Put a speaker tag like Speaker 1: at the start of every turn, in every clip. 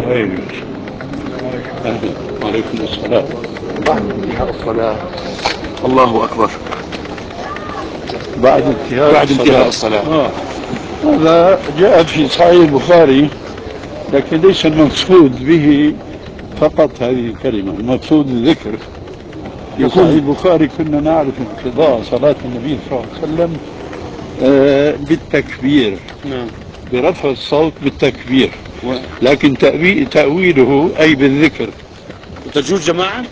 Speaker 1: أيوة. وعليكم السلام. بعد انتهاء الصلاة.
Speaker 2: الله أكبر.
Speaker 1: بعد انتهاء الصلاة. هذا جاء في صحيح البخاري، لكن ليس المقصود به فقط هذه الكلمة، المقصود الذكر. في صحيح البخاري كنا نعرف انقضاء صلاة النبي صلى الله عليه وسلم بالتكبير.
Speaker 2: نعم.
Speaker 1: برفع الصوت بالتكبير، لكن تأويله أي بالذكر.
Speaker 2: تجوز جماعة؟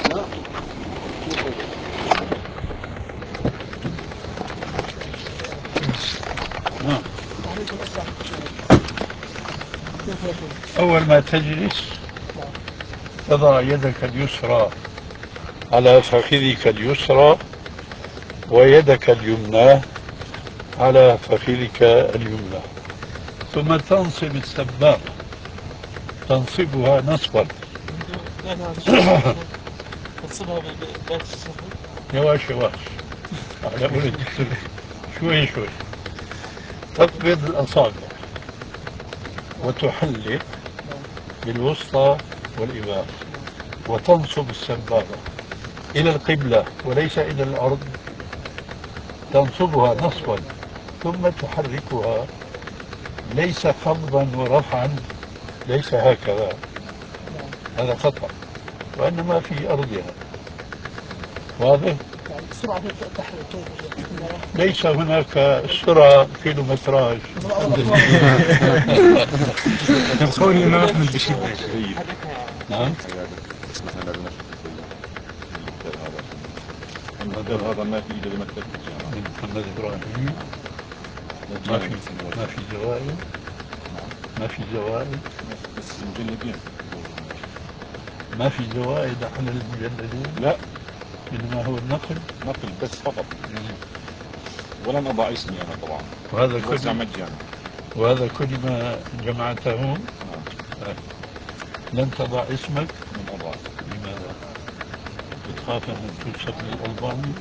Speaker 1: نعم. أول ما تجلس تضع يدك اليسرى على فخذك اليسرى، ويدك اليمنى على فخذك اليمنى، ثم تنصب السبابة، تنصبها نصبا. يواش يواش على ولد شوي شوي. تقبض الأصابع وتحلق بالوسطى والإبهام، وتنصب السبابة إلى القبلة وليس إلى الأرض، تنصبها نصبا، ثم تحركها ليس خفضا ورفعا، ليس هكذا، هذا خطأ، وإنما في أرضها. واضح؟ ليس هناك سرعة كيلومتراج.
Speaker 3: قول الإمام أحمد بشدة.
Speaker 1: نعم.
Speaker 4: هذا ما في إلا لمكتب الجامعة
Speaker 1: من محمد إبراهيم. ما في زوائد. ما في زوائد.
Speaker 4: بس المجلدين
Speaker 1: ما في زوائد على المجلدين.
Speaker 4: لا،
Speaker 1: إنما هو النقل.
Speaker 4: نقل بس فقط، ولن أضع اسمي أنا طبعا.
Speaker 1: وهذا كل ما جمعته. لن تضع اسمك.
Speaker 4: من أضع.
Speaker 1: لماذا؟ بتخاف أن تنسب للألباني؟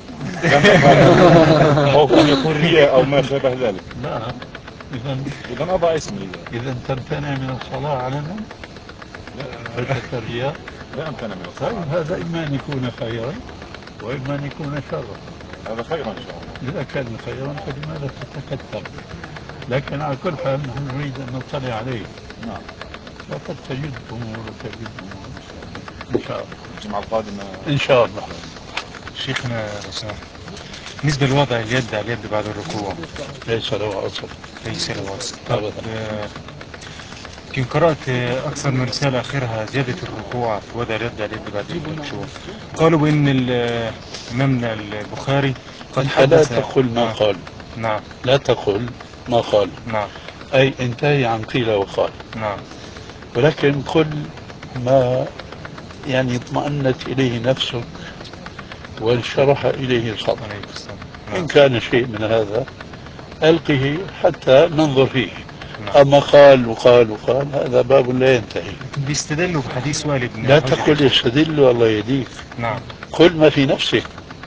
Speaker 4: خوف أن يكون رياء أو ما شابه ذلك.
Speaker 1: لا.
Speaker 4: إذا أضع اسمي.
Speaker 1: إذا تمتنع من الصلاة علنا خشية الرياء.
Speaker 4: لا أمتنع من الصلاة.
Speaker 1: طيب هذا إما أن يكون خيرا وإما أن يكون شرا.
Speaker 4: هذا خيرا إن شاء الله.
Speaker 1: إذا كان خيرا فلماذا تتكتل؟ لكن على كل حال نحن نريد أن نطلع عليه.
Speaker 4: نعم.
Speaker 1: وقد تجد أمور وتجد أمور إن شاء الله.
Speaker 4: الجمعة القادمة
Speaker 1: إن شاء الله.
Speaker 3: شيخنا لو سمحت، بالنسبة لوضع اليد على اليد بعد الركوع
Speaker 1: ليس له أصل.
Speaker 3: ليس له أصل. طب يمكن قرأت أكثر من رسالة آخرها زيادة الركوع في وضع اليد على اليد بعد الركوع، قالوا بأن إمامنا البخاري قد حدث.
Speaker 1: لا تقل ما قال.
Speaker 3: نعم.
Speaker 1: لا تقل ما قال.
Speaker 3: نعم.
Speaker 1: أي انتهي عن قيل وقال.
Speaker 3: نعم.
Speaker 1: ولكن قل ما يعني اطمأنت إليه نفسك وانشرح إليه الصدر. إن كان شيء من هذا ألقه حتى ننظر فيه. أما قال وقال وقال هذا باب لا ينتهي.
Speaker 3: بيستدلوا بحديث والد بن
Speaker 1: لا تقل يستدل والله يهديك.
Speaker 3: نعم.
Speaker 1: قل ما في نفسك.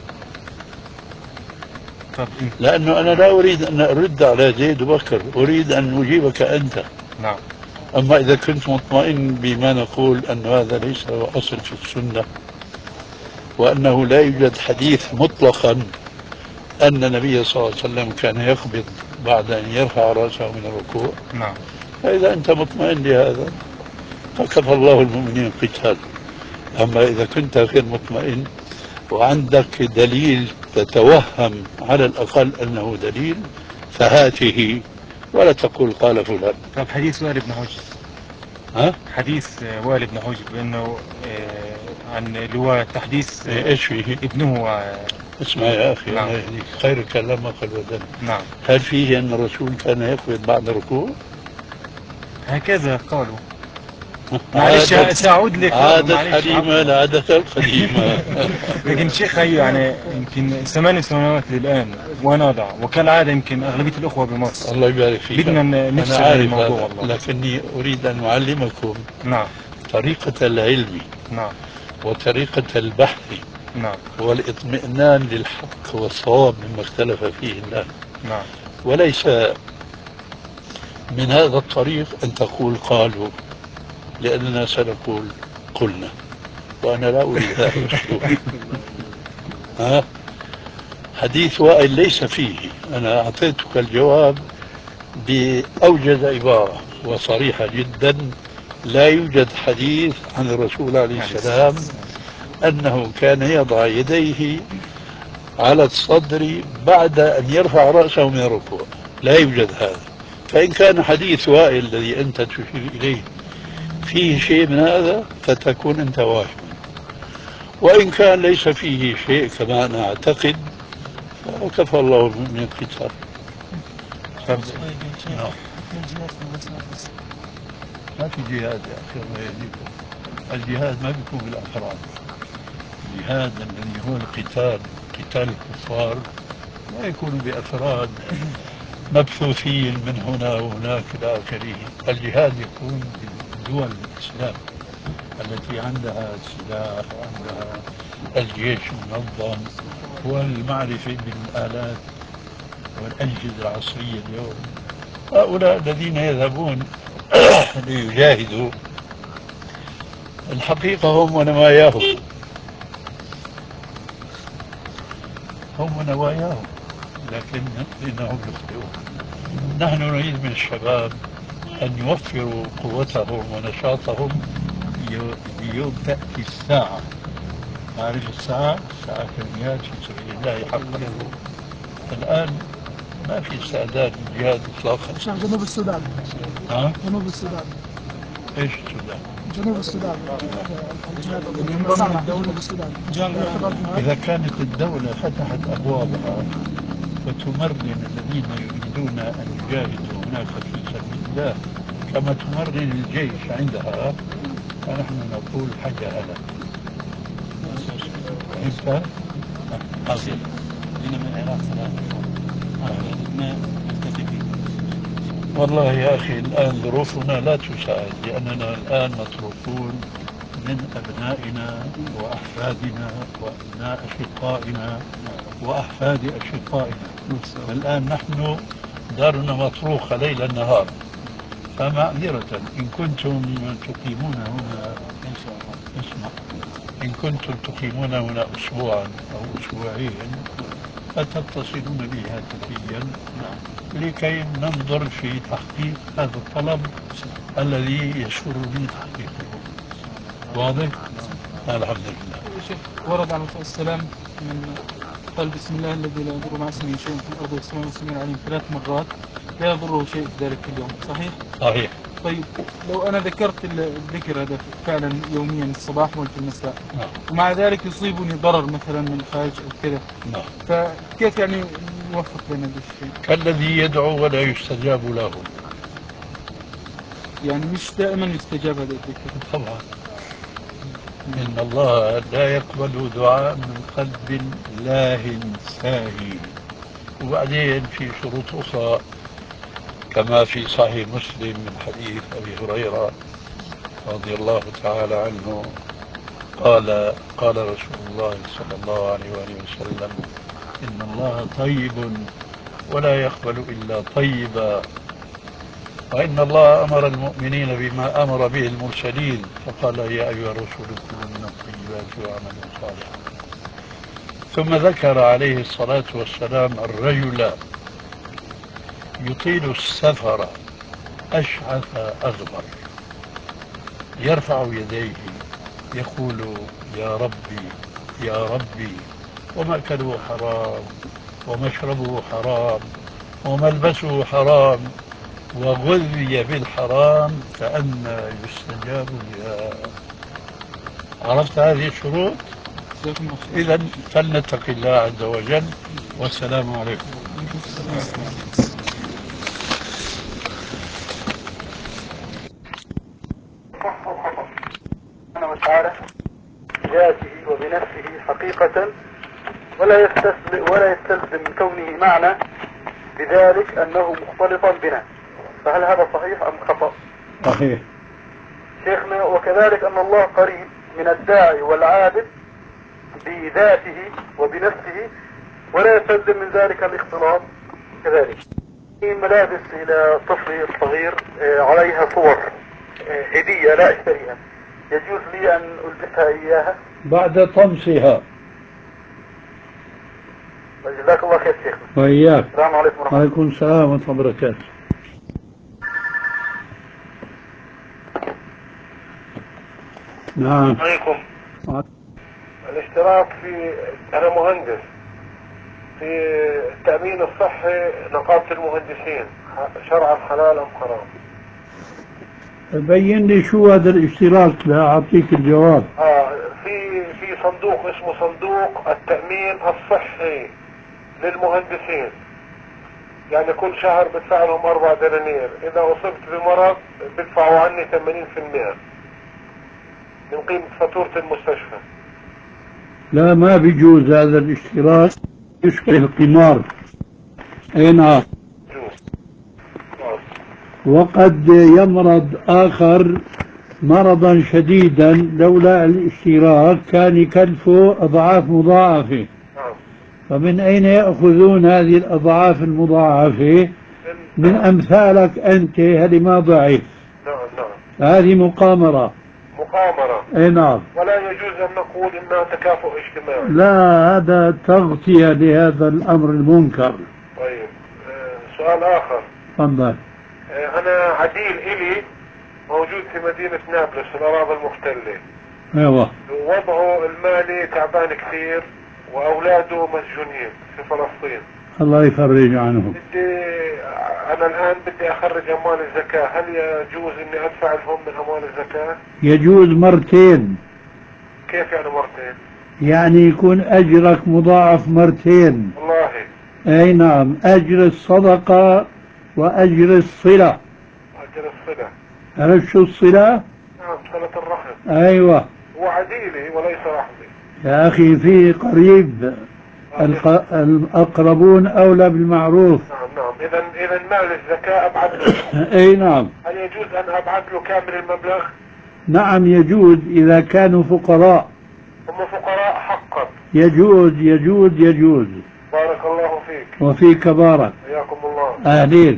Speaker 3: طب
Speaker 1: لأنه أنا لا أريد أن أرد على زيد وبكر، أريد أن أجيبك أنت.
Speaker 3: نعم.
Speaker 1: أما إذا كنت مطمئن بما نقول أن هذا ليس له أصل في السنة، وأنه لا يوجد حديث مطلقا أن النبي صلى الله عليه وسلم كان يقبض بعد أن يرفع رأسه من الركوع.
Speaker 3: نعم.
Speaker 1: فإذا أنت مطمئن لهذا فكفى الله المؤمنين القتال. أما إذا كنت غير مطمئن وعندك دليل تتوهم على الأقل أنه دليل فهاته، ولا تقول قال فلان.
Speaker 3: طب حديث وائل بن حجر.
Speaker 1: ها؟
Speaker 3: حديث وائل بن حجر بأنه عن اللي هو تحديث
Speaker 1: ايش فيه؟
Speaker 3: ابنه
Speaker 1: اسمع يا أخي.
Speaker 3: نعم.
Speaker 1: الله يهديك، خير الكلام ما قل ودل.
Speaker 3: نعم.
Speaker 1: هل فيه أن الرسول كان يقبض بعد ركوع؟
Speaker 3: هكذا قالوا. معلش سأعود لك.
Speaker 1: عادة حليمة لا عادة القديمة.
Speaker 3: لكن شيخ يعني يمكن 8 سنوات للآن وأنا أضع، وكالعادة يمكن أغلبية الأخوة بمصر.
Speaker 1: الله يبارك فيك.
Speaker 3: بدنا نفسر
Speaker 1: أنا عارف
Speaker 3: الموضوع
Speaker 1: هذا،
Speaker 3: والله.
Speaker 1: لكني أريد أن أعلمكم.
Speaker 3: نعم.
Speaker 1: طريقة العلم.
Speaker 3: نعم.
Speaker 1: وطريقة البحث.
Speaker 3: نعم.
Speaker 1: والاطمئنان للحق والصواب مما اختلف فيه الناس.
Speaker 3: نعم.
Speaker 1: وليس من هذا الطريق أن تقول قالوا، لأننا سنقول قلنا، وأنا لا أريد هذا الأسلوب. ها؟ حديث وائل ليس فيه، أنا أعطيتك الجواب بأوجز عبارة وصريحة جدا. لا يوجد حديث عن الرسول عليه السلام أنه كان يضع يديه على الصدر بعد أن يرفع رأسه من الركوع، لا يوجد هذا. فإن كان حديث وائل الذي أنت تشير إليه فيه شيء من هذا فتكون أنت واهما، وإن كان ليس فيه شيء كما أنا أعتقد كفى الله من القتال. نعم. ما في جهاد يا أخي الله يهديكم. الجهاد ما بيكون بالأفراد. الجهاد الذي هو القتال، قتال الكفار، لا يكون بأفراد مبثوثين من هنا وهناك إلى آخره. الجهاد يكون بدول الإسلام التي عندها سلاح وعندها الجيش المنظم والمعرفة بالآلات والأجهزة العصرية اليوم. هؤلاء الذين يذهبون ليجاهدوا الحقيقة هم ونواياهم، هم ونواياهم، لكن إنهم يخطئون. نحن نريد من الشباب أن يوفروا قوتهم ونشاطهم ليوم تأتي الساعة. تعرف الساعة كميات في سبيل الله حقا. الآن ما في استعداد للجهاد إطلاقا.
Speaker 5: جنوب السودان.
Speaker 1: ها؟
Speaker 5: جنوب السودان.
Speaker 1: ايش السودان؟
Speaker 5: جنوب السودان. جنوب السودان.
Speaker 1: إذا كانت الدولة فتحت أبوابها وتمرن الذين يريدون أن يجاهدوا هناك في سبيل الله كما تمرن الجيش عندها، فنحن نقول حاجة هلا. فهمت؟ حاضر.
Speaker 6: بينما العراق ما نلتزم به.
Speaker 1: والله يا أخي الآن ظروفنا لا تساعد، لأننا الآن متروكون من أبنائنا وأحفادنا وأبناء أشقائنا وأحفاد أشقائنا. الآن نحن دارنا مطروخة ليلا نهار. فمعذرة إن كنتم تقيمون هنا، إن شاء الله اسمع، إن كنتم تقيمون هنا أسبوعا أو أسبوعين فتتصلون بي هاتفيا لكي ننظر في تحقيق هذا الطلب الذي يسرني تحقيقه. واضح؟ الحمد لله.
Speaker 5: شيخ، ورد على السلام من قال بسم الله الذي لا يضر مع اسمه شيء في الارض والسماء والسميع العليم 3 مرات لا يضره شيء في ذلك اليوم، صحيح؟
Speaker 1: صحيح.
Speaker 5: طيب لو انا ذكرت الذكر هذا فعلا يوميا الصباح وفي المساء،
Speaker 1: نعم.
Speaker 5: ومع ذلك يصيبني ضرر مثلا من الخارج او كذا،
Speaker 1: نعم.
Speaker 5: فكيف يعني نوفق بين هذا الشيء؟
Speaker 1: كالذي يدعو ولا يستجاب له.
Speaker 5: يعني مش دائما يستجاب هذا الذكر.
Speaker 1: طبعا. إن الله لا يقبل دعاء من قلب لاه ساهي. وبعدين في شروط أخرى كما في صحيح مسلم من حديث أبي هريرة رضي الله تعالى عنه قال رسول الله صلى الله عليه وآله وسلم: إن الله طيب ولا يقبل إلا طيبا، وإن الله أمر المؤمنين بما أمر به المرسلين، فقال: يا أيها الرسل كلوا من الطيبات واعملوا صالحا. ثم ذكر عليه الصلاة والسلام الرجل يطيل السفر أشعث أغبر يرفع يديه يقول: يا ربي يا ربي، ومأكله حرام ومشربه حرام وملبسه حرام وغذي بالحرام، فأنى يستجاب لها. عرفت هذه الشروط؟ إذا فلنتق الله عز وجل، والسلام عليكم.
Speaker 7: وتعالى بذاته وبنفسه حقيقة، ولا يستلزم من كونه معنى بذلك أنه مختلطا بنا. فهل هذا صحيح أم خطأ؟
Speaker 1: صحيح
Speaker 7: شيخنا. وكذلك أن الله قريب من الداعي والعابد بذاته وبنفسه، ولا يستلزم من ذلك الاختلاط كذلك. ملابس إلى طفل صغير عليها صور هدية لا اشتريها، يجوز لي ان البسها اياها؟
Speaker 1: بعد طمسها.
Speaker 7: جزاك الله خير شيخنا.
Speaker 1: وإياك.
Speaker 7: السلام عليكم ورحمة الله.
Speaker 1: وعليكم السلام ورحمة الله وبركاته. نعم.
Speaker 7: عليكم. الاشتراك في، أنا مهندس في التأمين الصحي نقابة المهندسين، شرعا حلال أم حرام؟
Speaker 1: بين لي شو هذا الاشتراك لأعطيك الجواب.
Speaker 7: في صندوق اسمه صندوق التأمين الصحي للمهندسين، يعني كل شهر بدفع لهم 4 دنانير، إذا أصبت بمرض بدفعوا عني 80% من قيمة فاتورة المستشفى.
Speaker 1: لا، ما بيجوز هذا الاشتراك، يشبه القمار. اي نعم. وقد يمرض آخر مرضا شديدا لولا الاشتراك كان يكلفه أضعاف مضاعفة. فمن أين يأخذون هذه الأضعاف المضاعفة؟ من أمثالك أنت، هذه ما ضعيف. هذه مقامرة. اي نعم.
Speaker 7: ولا يجوز أن نقول إنها تكافؤ اجتماعي.
Speaker 1: لا، هذا تغطية لهذا الأمر المنكر.
Speaker 7: طيب، سؤال آخر.
Speaker 1: تفضل.
Speaker 7: أنا عديل إلي موجود في مدينة نابلس في الأراضي المحتلة.
Speaker 1: ايوه.
Speaker 7: ووضعه المالي تعبان كثير وأولاده مسجونين في فلسطين.
Speaker 1: الله يفرج عنهم.
Speaker 7: أنا الآن بدي أخرج أموال الزكاة، هل يجوز إني أدفع لهم من أموال الزكاة؟
Speaker 1: يجوز مرتين.
Speaker 7: كيف يعني مرتين؟
Speaker 1: يعني يكون أجرك مضاعف مرتين.
Speaker 7: والله.
Speaker 1: أي نعم، أجر الصدقة وأجر الصلة.
Speaker 7: أجر الصلة.
Speaker 1: عرفت شو الصلة؟
Speaker 7: نعم، صلة الرحم.
Speaker 1: أيوة.
Speaker 7: هو عديلي وليس رحمي.
Speaker 1: يا أخي في قريب، الأقربون أولى بالمعروف.
Speaker 7: نعم. إذا مال الزكاة أبعد له.
Speaker 1: أي نعم.
Speaker 7: هل يجوز أن أبعد له كامل المبلغ؟
Speaker 1: نعم يجوز إذا كانوا فقراء.
Speaker 7: هم فقراء حقا.
Speaker 1: يجوز يجوز يجوز.
Speaker 7: بارك الله فيك.
Speaker 1: وفيك بارك.
Speaker 7: حياكم الله.
Speaker 1: أهلين.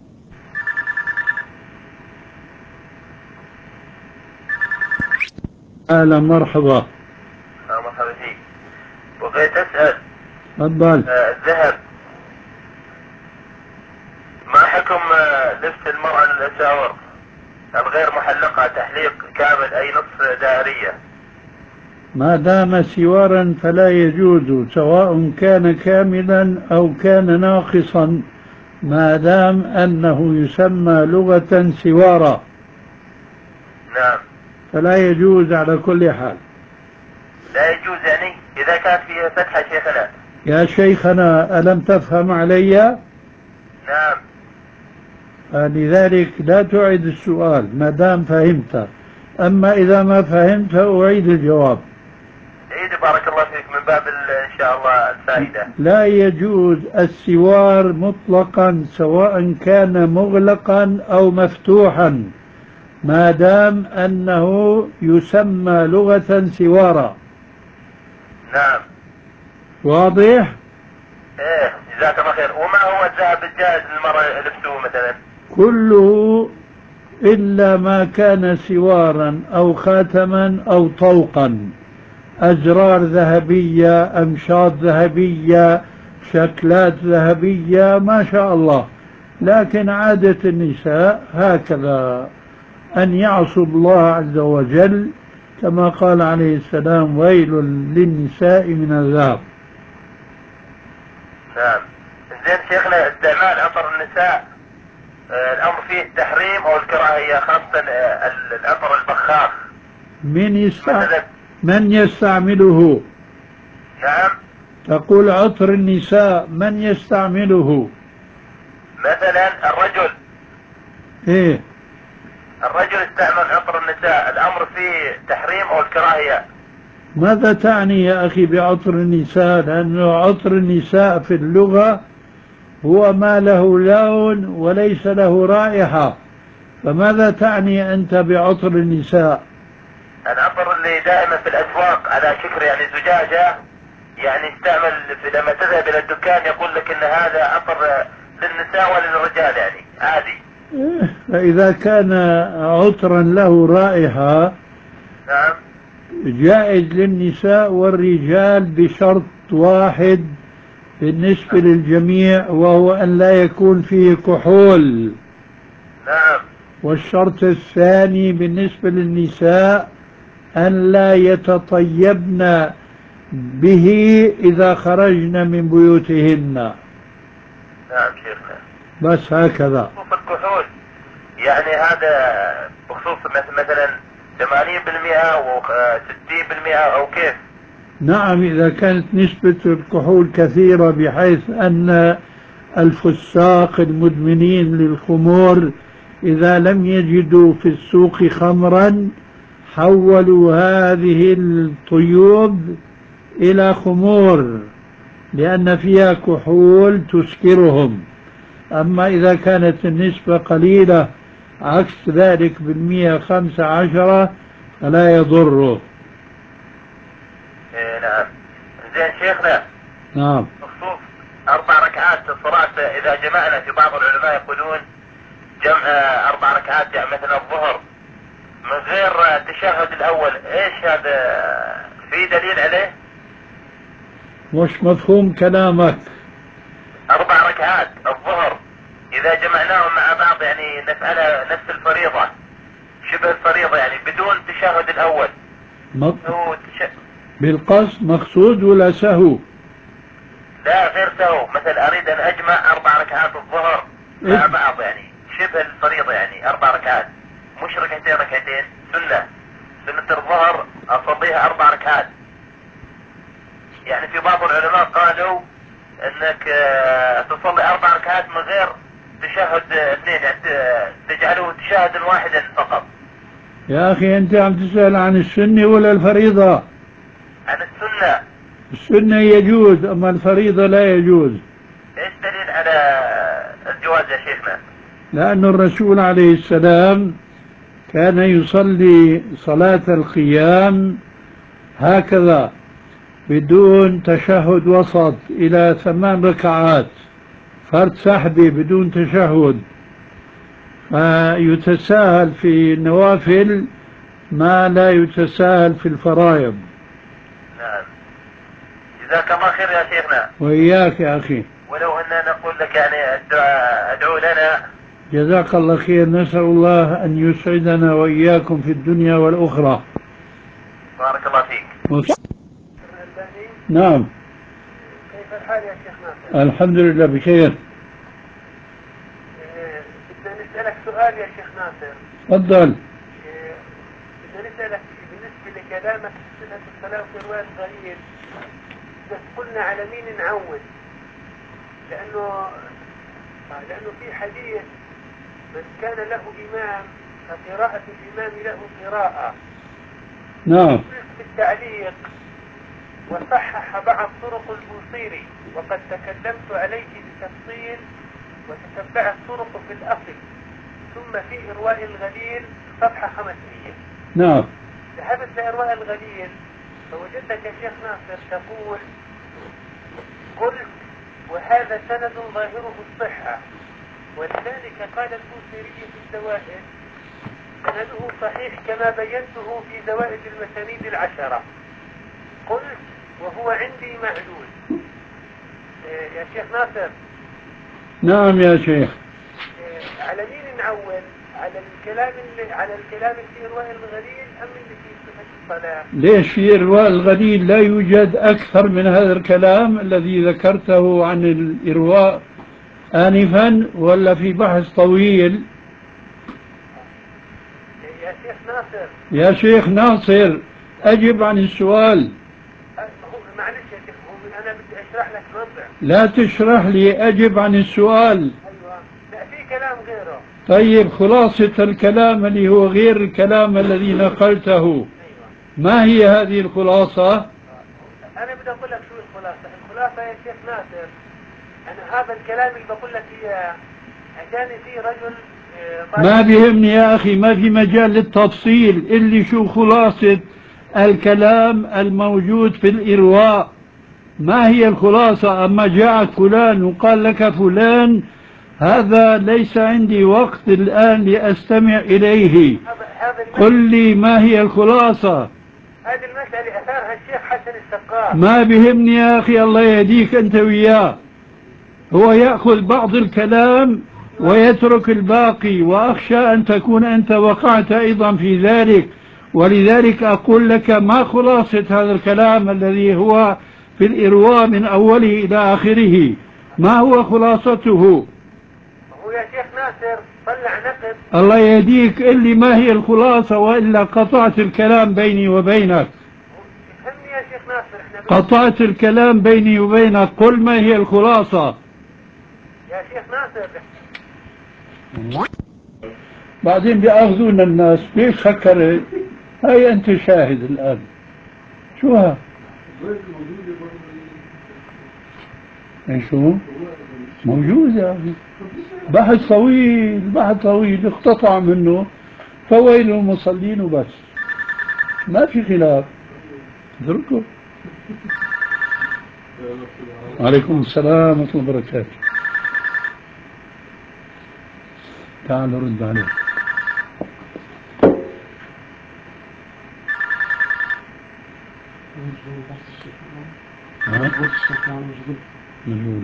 Speaker 1: أهلا مرحبا.
Speaker 7: مرحبا فيك. بغيت أسأل.
Speaker 1: تفضل.
Speaker 7: الذهب، ما حكم لبس المرأة للأساور الغير محلقة تحليق كامل أي نصف دائرية؟
Speaker 1: ما دام سوارا فلا يجوز، سواء كان كاملا أو كان ناقصا، ما دام أنه يسمى لغة سوارا.
Speaker 7: نعم.
Speaker 1: فلا يجوز على كل حال.
Speaker 7: لا يجوز يعني إذا كانت فيها فتحة شيخنا.
Speaker 1: يا شيخنا، ألم تفهم علي؟
Speaker 7: نعم.
Speaker 1: لذلك لا تعيد السؤال ما دام فهمت، أما إذا ما فهمت أعيد الجواب.
Speaker 7: عيد بارك الله فيك من باب إن شاء الله الفائدة.
Speaker 1: لا يجوز السوار مطلقا سواء كان مغلقا أو مفتوحا، ما دام أنه يسمى لغة سوارا.
Speaker 7: نعم.
Speaker 1: واضح؟
Speaker 7: ايه، جزاك الله خير. وما هو الذهب الجائز للمرأة لبسه مثلا؟
Speaker 1: كله إلا ما كان سوارا أو خاتما أو طوقا، أزرار ذهبية، أمشاط ذهبية، شكلات ذهبية، ما شاء الله. لكن عادة النساء هكذا، أن يعصوا الله عز وجل كما قال عليه السلام: ويل للنساء من الذهب.
Speaker 7: نعم. زين شيخنا، استعمال عطر النساء الأمر فيه التحريم أو الكراهية، خاصة العطر البخاخ.
Speaker 1: من يستعمله؟
Speaker 7: نعم.
Speaker 1: تقول عطر النساء، من يستعمله؟
Speaker 7: مثلا الرجل.
Speaker 1: ايه،
Speaker 7: الرجل استعمل عطر النساء، الأمر فيه تحريم أو الكراهية.
Speaker 1: ماذا تعني يا أخي بعطر النساء؟ لأنه عطر النساء في اللغة هو ما له لون وليس له رائحة، فماذا تعني أنت بعطر النساء؟
Speaker 7: العطر اللي دائما في الأسواق على شكل يعني زجاجة، يعني يستعمل لما تذهب إلى الدكان يقول لك إن هذا عطر للنساء وللرجال، يعني عادي.
Speaker 1: فإذا كان عطرا له رائحة
Speaker 7: نعم.
Speaker 1: جائز للنساء والرجال بشرط واحد بالنسبة للجميع، وهو أن لا يكون فيه كحول.
Speaker 7: نعم.
Speaker 1: والشرط الثاني بالنسبة للنساء أن لا يتطيبن به إذا خرجن من بيوتهن.
Speaker 7: نعم شيخنا.
Speaker 1: بس هكذا.
Speaker 7: بخصوص الكحول يعني هذا بخصوص مثلا 80% أو 60% أو كيف؟
Speaker 1: نعم، إذا كانت نسبة الكحول كثيرة بحيث أن الفساق المدمنين للخمور إذا لم يجدوا في السوق خمرا حولوا هذه الطيوب إلى خمور لأن فيها كحول تسكرهم. أما إذا كانت النسبة قليلة عكس ذلك ب115 فلا يضره.
Speaker 7: نعم. زين شيخنا.
Speaker 1: نعم.
Speaker 7: بخصوص 4 ركعات الصلاة إذا جمعنا، في بعض العلماء يقولون جمع 4 ركعات يعني مثلا الظهر من غير التشهد الأول، إيش هذا؟ في دليل عليه؟
Speaker 1: مش مفهوم كلامك.
Speaker 7: 4 ركعات الظهر إذا جمعناهم مع بعض يعني نفعلها نفس الفريضة، شبه الفريضة يعني بدون التشهد الأول.
Speaker 1: بالقصد مقصود ولا سهو؟
Speaker 7: لا غير سهو، مثلا أريد أن أجمع 4 ركعات الظهر مع بعض يعني شبه الفريضة، يعني 4 ركعات مش ركعتين سنة الظهر أصليها 4 ركعات. يعني في بعض العلماء قالوا انك تصلي 4 ركعات من غير تشهد 2، يعني تجعله تشهد واحدا فقط.
Speaker 1: يا أخي أنت عم تسأل عن السنة ولا الفريضة؟
Speaker 7: عن السنة.
Speaker 1: السنة يجوز أما الفريضة لا يجوز.
Speaker 7: ايش دليل على الجواز يا شيخنا؟
Speaker 1: لأن الرسول عليه السلام كان يصلي صلاة القيام هكذا بدون تشهد وسط إلى 8 ركعات فرد سحبي بدون تشهد، فيتساهل في النوافل ما لا يتساهل في الفرائض.
Speaker 7: نعم. جزاك الله خير يا شيخنا.
Speaker 1: وإياك يا أخي.
Speaker 7: ولو أننا نقول لك يعني ادعو لنا.
Speaker 1: جزاك الله خير. نسأل الله أن يسعدنا وإياكم في الدنيا والأخرى.
Speaker 7: بارك الله فيك.
Speaker 1: نعم.
Speaker 7: كيف الحال يا شيخ ناصر؟
Speaker 1: الحمد لله بخير.
Speaker 7: بدنا نسألك سؤال يا شيخ ناصر.
Speaker 1: تفضل.
Speaker 7: بدنا نسألك بالنسبة لكلامك في صفة الصلاة في رواية الغريب، بس قلنا على مين نعود؟ لأنه في حديث من كان له إمام فقراءة الإمام له قراءة.
Speaker 1: نعم.
Speaker 7: في التعليق وصحح بعض طرق البوصيري وقد تكلمت عليه بالتفصيل وتتبعت طرقه في الأصل، ثم في إرواء الغليل صفحة 500.
Speaker 1: نعم.
Speaker 7: ذهبت لإرواء الغليل فوجدتك يا شيخ ناصر تقول قلت وهذا سند ظاهره الصحة، ولذلك قال البوصيري في الزوائد سنده صحيح كما بينته في زوائد المسانيد 10. قلت وهو عندي معلول. يا شيخ ناصر.
Speaker 1: نعم يا شيخ.
Speaker 7: على مين نعول؟ على الكلام اللي في إرواء الغليل أم اللي في صفة الصلاة؟
Speaker 1: ليش في إرواء الغليل لا يوجد أكثر من هذا الكلام الذي ذكرته عن الإرواء آنفا، ولا في بحث طويل؟
Speaker 7: يا شيخ ناصر.
Speaker 1: يا شيخ ناصر أجب عن السؤال.
Speaker 7: معلش يا شيخ، أنا بدي أشرح لك وضع.
Speaker 1: لا تشرح لي، أجب عن السؤال.
Speaker 7: أيوة. لا في كلام غيره.
Speaker 1: طيب خلاصة الكلام اللي هو غير الكلام الذي نقلته.
Speaker 7: أيوة.
Speaker 1: ما هي هذه الخلاصة؟
Speaker 7: أنا بدي أقول لك شو الخلاصة. الخلاصة يا شيخ ناصر أنا هذا الكلام اللي بقول لك إياه أتاني فيه رجل
Speaker 1: ما بيهمني يا أخي، ما في مجال للتفصيل. اللي شو خلاصة الكلام الموجود في الإرواء، ما هي الخلاصة؟ أما جاءك فلان وقال لك فلان هذا ليس عندي وقت الآن لأستمع إليه. قل لي ما هي الخلاصة.
Speaker 7: هذه المسألة أثارها الشيخ حسن السقاف.
Speaker 1: ما بهمني يا أخي، الله يهديك أنت وياه. هو يأخذ بعض الكلام ويترك الباقي، وأخشى أن تكون أنت وقعت أيضا في ذلك. ولذلك أقول لك ما خلاصة هذا الكلام الذي هو في الإرواء من أوله إلى آخره، ما هو خلاصته؟
Speaker 7: هو يا شيخ ناصر طلع نقد.
Speaker 1: الله يهديك، قل لي ما هي الخلاصة، وإلا قطعت الكلام بيني وبينك.
Speaker 7: فهمني يا شيخ ناصر، احنا
Speaker 1: قطعت الكلام بيني وبينك. قل ما هي الخلاصة
Speaker 7: يا شيخ ناصر.
Speaker 1: بعدين بيأخذون الناس. ليش سكرت؟ هاي أنت شاهد الآن. شو ها؟ شو؟ موجود يا أخي، بحث طويل، بحث طويل اقتطع منه فويل المصلين وبس، ما في خلاف. اتركوا. وعليكم السلام ورحمة الله وبركاته. تعال رد عليه. مجهول.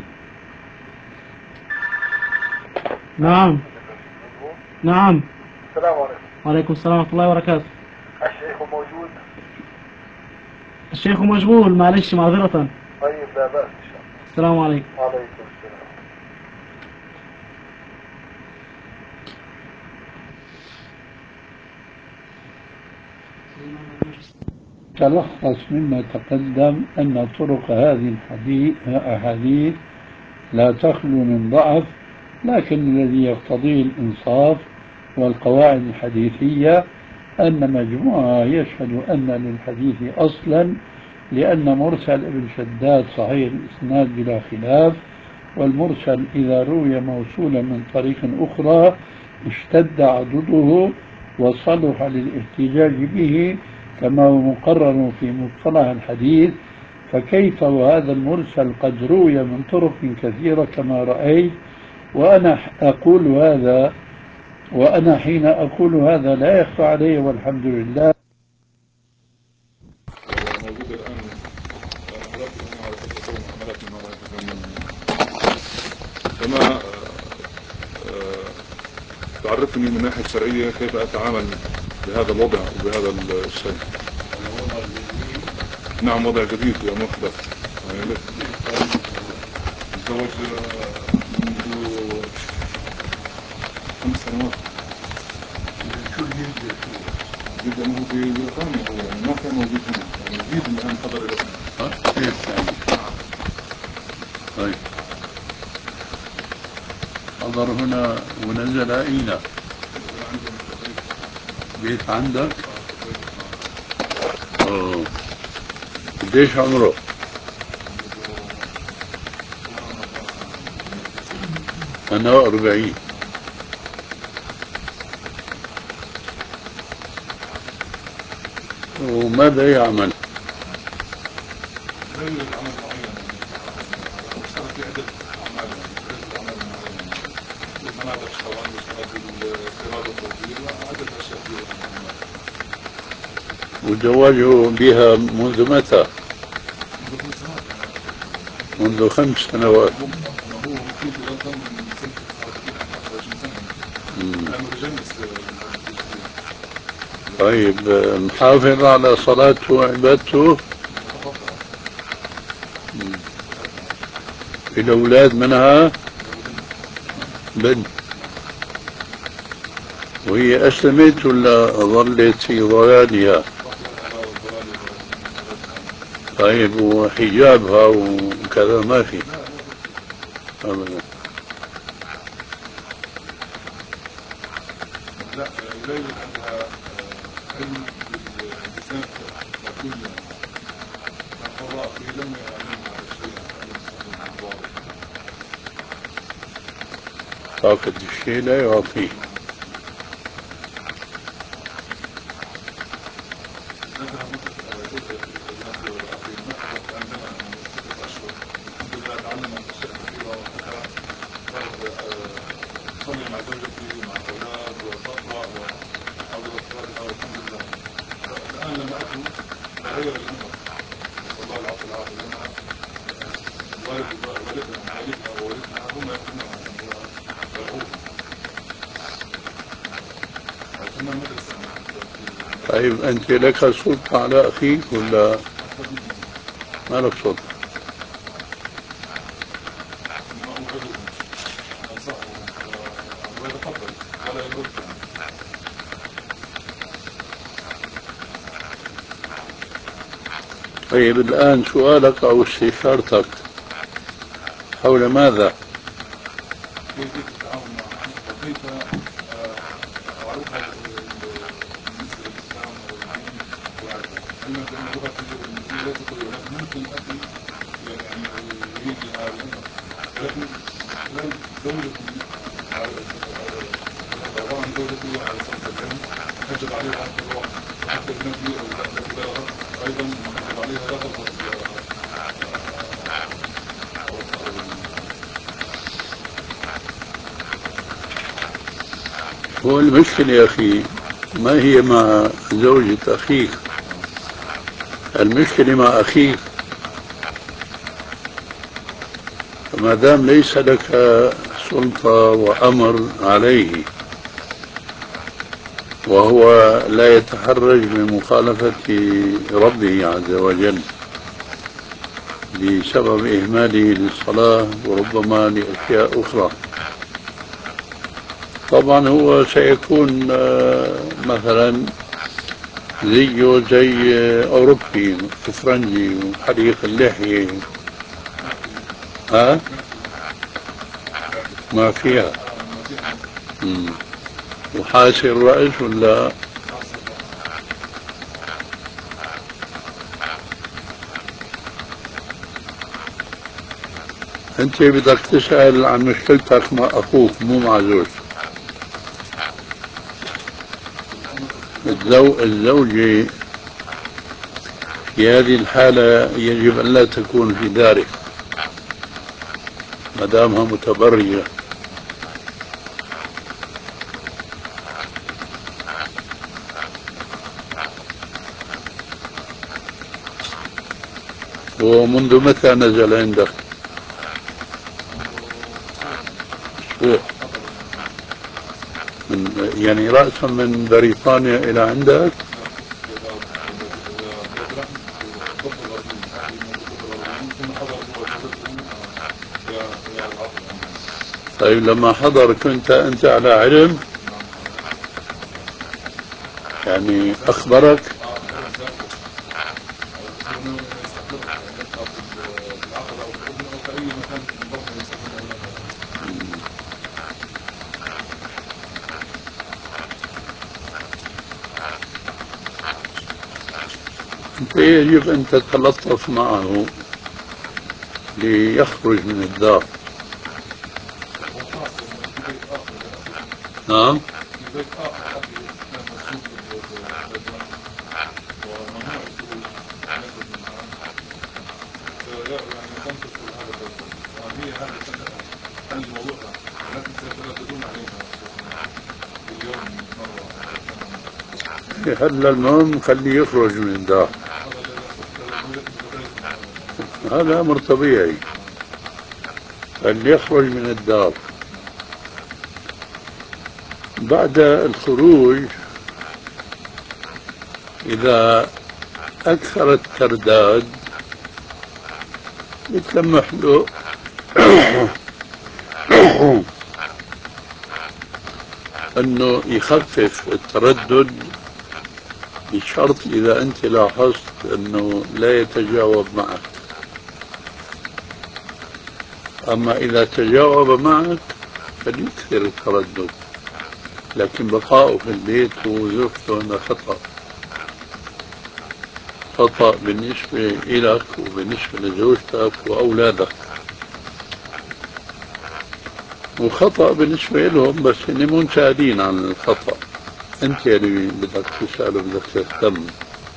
Speaker 8: نعم نعم.
Speaker 7: السلام عليكم.
Speaker 8: وعليكم السلام ورحمة الله وبركاته.
Speaker 7: الشيخ موجود؟
Speaker 8: الشيخ مشغول، معلش معذرة.
Speaker 7: طيب لا بأس إن شاء الله.
Speaker 8: السلام عليكم.
Speaker 7: وعليكم السلام.
Speaker 1: تلخص مما تقدم أن طرق هذه الأحاديث لا تخلو من ضعف، لكن الذي يقتضيه الإنصاف والقواعد الحديثية أن مجموعها يشهد أن للحديث أصلا، لأن مرسل ابن شداد صحيح الإسناد بلا خلاف، والمرسل إذا روي موصولا من طريق أخرى اشتد عضده وصلح للاحتجاج به كما هو مقرر في مصطلح الحديث. فكيف وهذا المرسل قد روي من طرق كثيرة كما رأيت، وأنا حين أقول هذا لا يخفى علي والحمد لله.
Speaker 4: موجود الآن فما تعرفني من ناحية شرعية كيف أتعامل بهذا الوضع وبهذا الشيء. نعم وضع جديد يا محدث. تزوج منذ 5 سنوات. جدا أنه في بريطانيا، هو يعني ما كان موجود هنا، يعني جديد الآن حضر إلى
Speaker 1: طيب حضر هنا ونزل أين؟ بيت عندك؟ قديش عمره؟ أنا 40. وماذا يعمل؟ وزواجه بها منذ متى؟ منذ 5 سنوات. طيب محافظ على صلاته وعبادته؟ الأولاد منها بنت، وهي أسلمت ولا ظلت في ضلالها؟ طيب وحجابها وكذا ما في أبدا؟
Speaker 4: لا لا عندها علم باللسان وكل القراء في لم يعلمها على الشيء
Speaker 1: فاقد الشيء لا يعطيه.
Speaker 4: الآن لما أتوا تغير الأمر، نسأل الله العفو والعافية، لما والدها ووالدها هم يأخذونها ويرعوها. كنا مدرسة.
Speaker 1: طيب أنت لك سلطة على أخيك ولا ما لك سلطة؟
Speaker 4: ويتقبل ولا يرد.
Speaker 1: طيب الآن سؤالك أو استشارتك حول ماذا؟
Speaker 4: كيف التعامل معها وكيف أعرفها بالنسبة للإسلام والدين وهذا. علما بأن لغة المسلمين ليست طويلة، لكن ممكن أخي يعني يريد لها الأمر، ولكن الآن زوجتي عبارة عن زوجتي على صف العلم، أجب عليها أن تروح حتى ابنتي أو التي بلغت أيضا أجب عليها لا تظهر.
Speaker 1: هو المشكلة يا أخي ما هي مع زوجة أخيك، المشكلة مع أخيك. فما دام ليس لك سلطة وأمر عليه وهو لا يتحرج من مخالفة ربه عز وجل بسبب إهماله للصلاة وربما لأشياء أخرى، طبعا هو سيكون مثلا زيه زي أوروبي فرنجي وحليق اللحية. ها؟ ما فيها. وحاسي الرأس ولا أنت بدك تسأل عن مشكلتك مع أخوك مو مع زوجك. الزوجة في هذه الحالة يجب أن لا تكون في داره ما دامها متبرجة، ومنذ متى نزل عندك؟ يعني رأسا من بريطانيا إلى عندك؟ طيب لما حضر كنت أنت على علم؟ يعني أخبرك؟ يجب أن تتلطف معه ليخرج من الدار. نعم. هلا المهم خليه يخرج من الدار، هذا أمر طبيعي، خليه يخرج من الدار. بعد الخروج إذا أكثر الترداد يتلمح له أنه يخفف التردد، بشرط إذا أنت لاحظت أنه لا يتجاوب معك. أما إذا تجاوب معك فليكثر التردد، لكن بقاؤه في البيت وزوجته هذا خطأ، خطأ بالنسبة إلك وبالنسبة لزوجتك وأولادك، وخطأ بالنسبة لهم، بس إني منشادين عن الخطأ. أنت اللي بدك تسأل وبدك تهتم.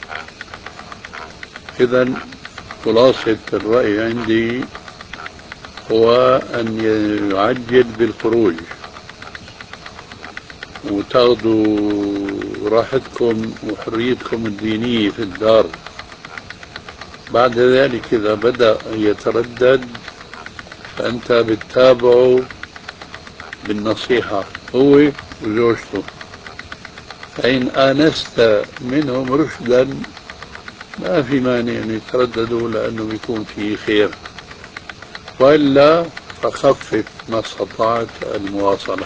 Speaker 1: إذا خلاصة الرأي عندي هو أن يعجل بالخروج وتاخذوا براحتكم وحريتكم الدينية في الدار. بعد ذلك إذا بدأ يتردد فأنت بتتابعه بالنصيحة هو وزوجته، فإن آنست منهم رشدا ما في مانع أن يترددوا لأنه بيكون فيه خير، وإلا فخفف ما استطعت المواصلة.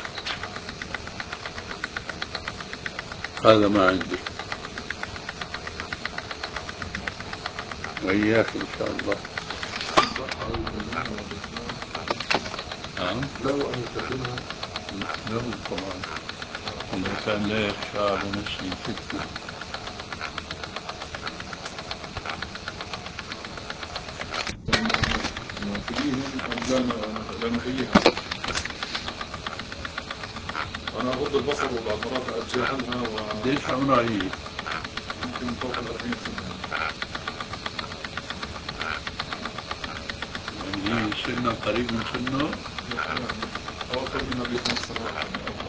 Speaker 1: هذا ما عندي. وإياك إن شاء الله.
Speaker 4: لو أن يستخدمها
Speaker 1: له طبعا، إذا كان لا يخشى على نفسه فتنة.
Speaker 4: لا نحييها. أنا أغض البصر وبعد مرات أتجاهلها
Speaker 1: ليش عمرها هي؟
Speaker 4: يمكن فوق 40 سنة.
Speaker 1: يعني هي سنة قريب من سنه؟
Speaker 4: أو أكثر من 5 سنوات.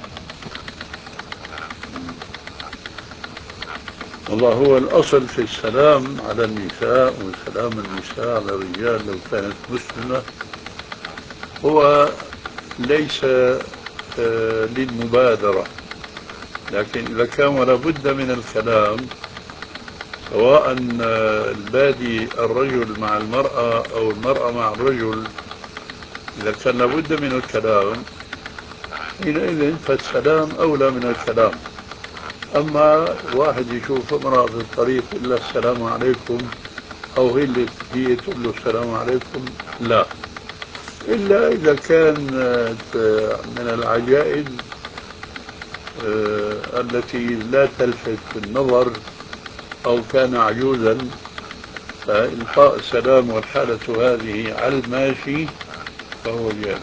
Speaker 1: والله هو الأصل في السلام على النساء وسلام النساء على الرجال لو كانت مسلمة هو ليس للمبادرة، لكن إذا كان ولا بد من الكلام، سواء البادي الرجل مع المرأة أو المرأة مع الرجل، إذا كان لابد من الكلام حينئذ فالسلام أولى من الكلام. أما واحد يشوف امرأة في الطريق يقول لها السلام عليكم، أو هي تقول له السلام عليكم، لا، إلا إذا كانت من العجائز التي لا تلفت النظر أو كان عجوزا، فإلقاء السلام والحالة هذه على الماشي فهو جائز.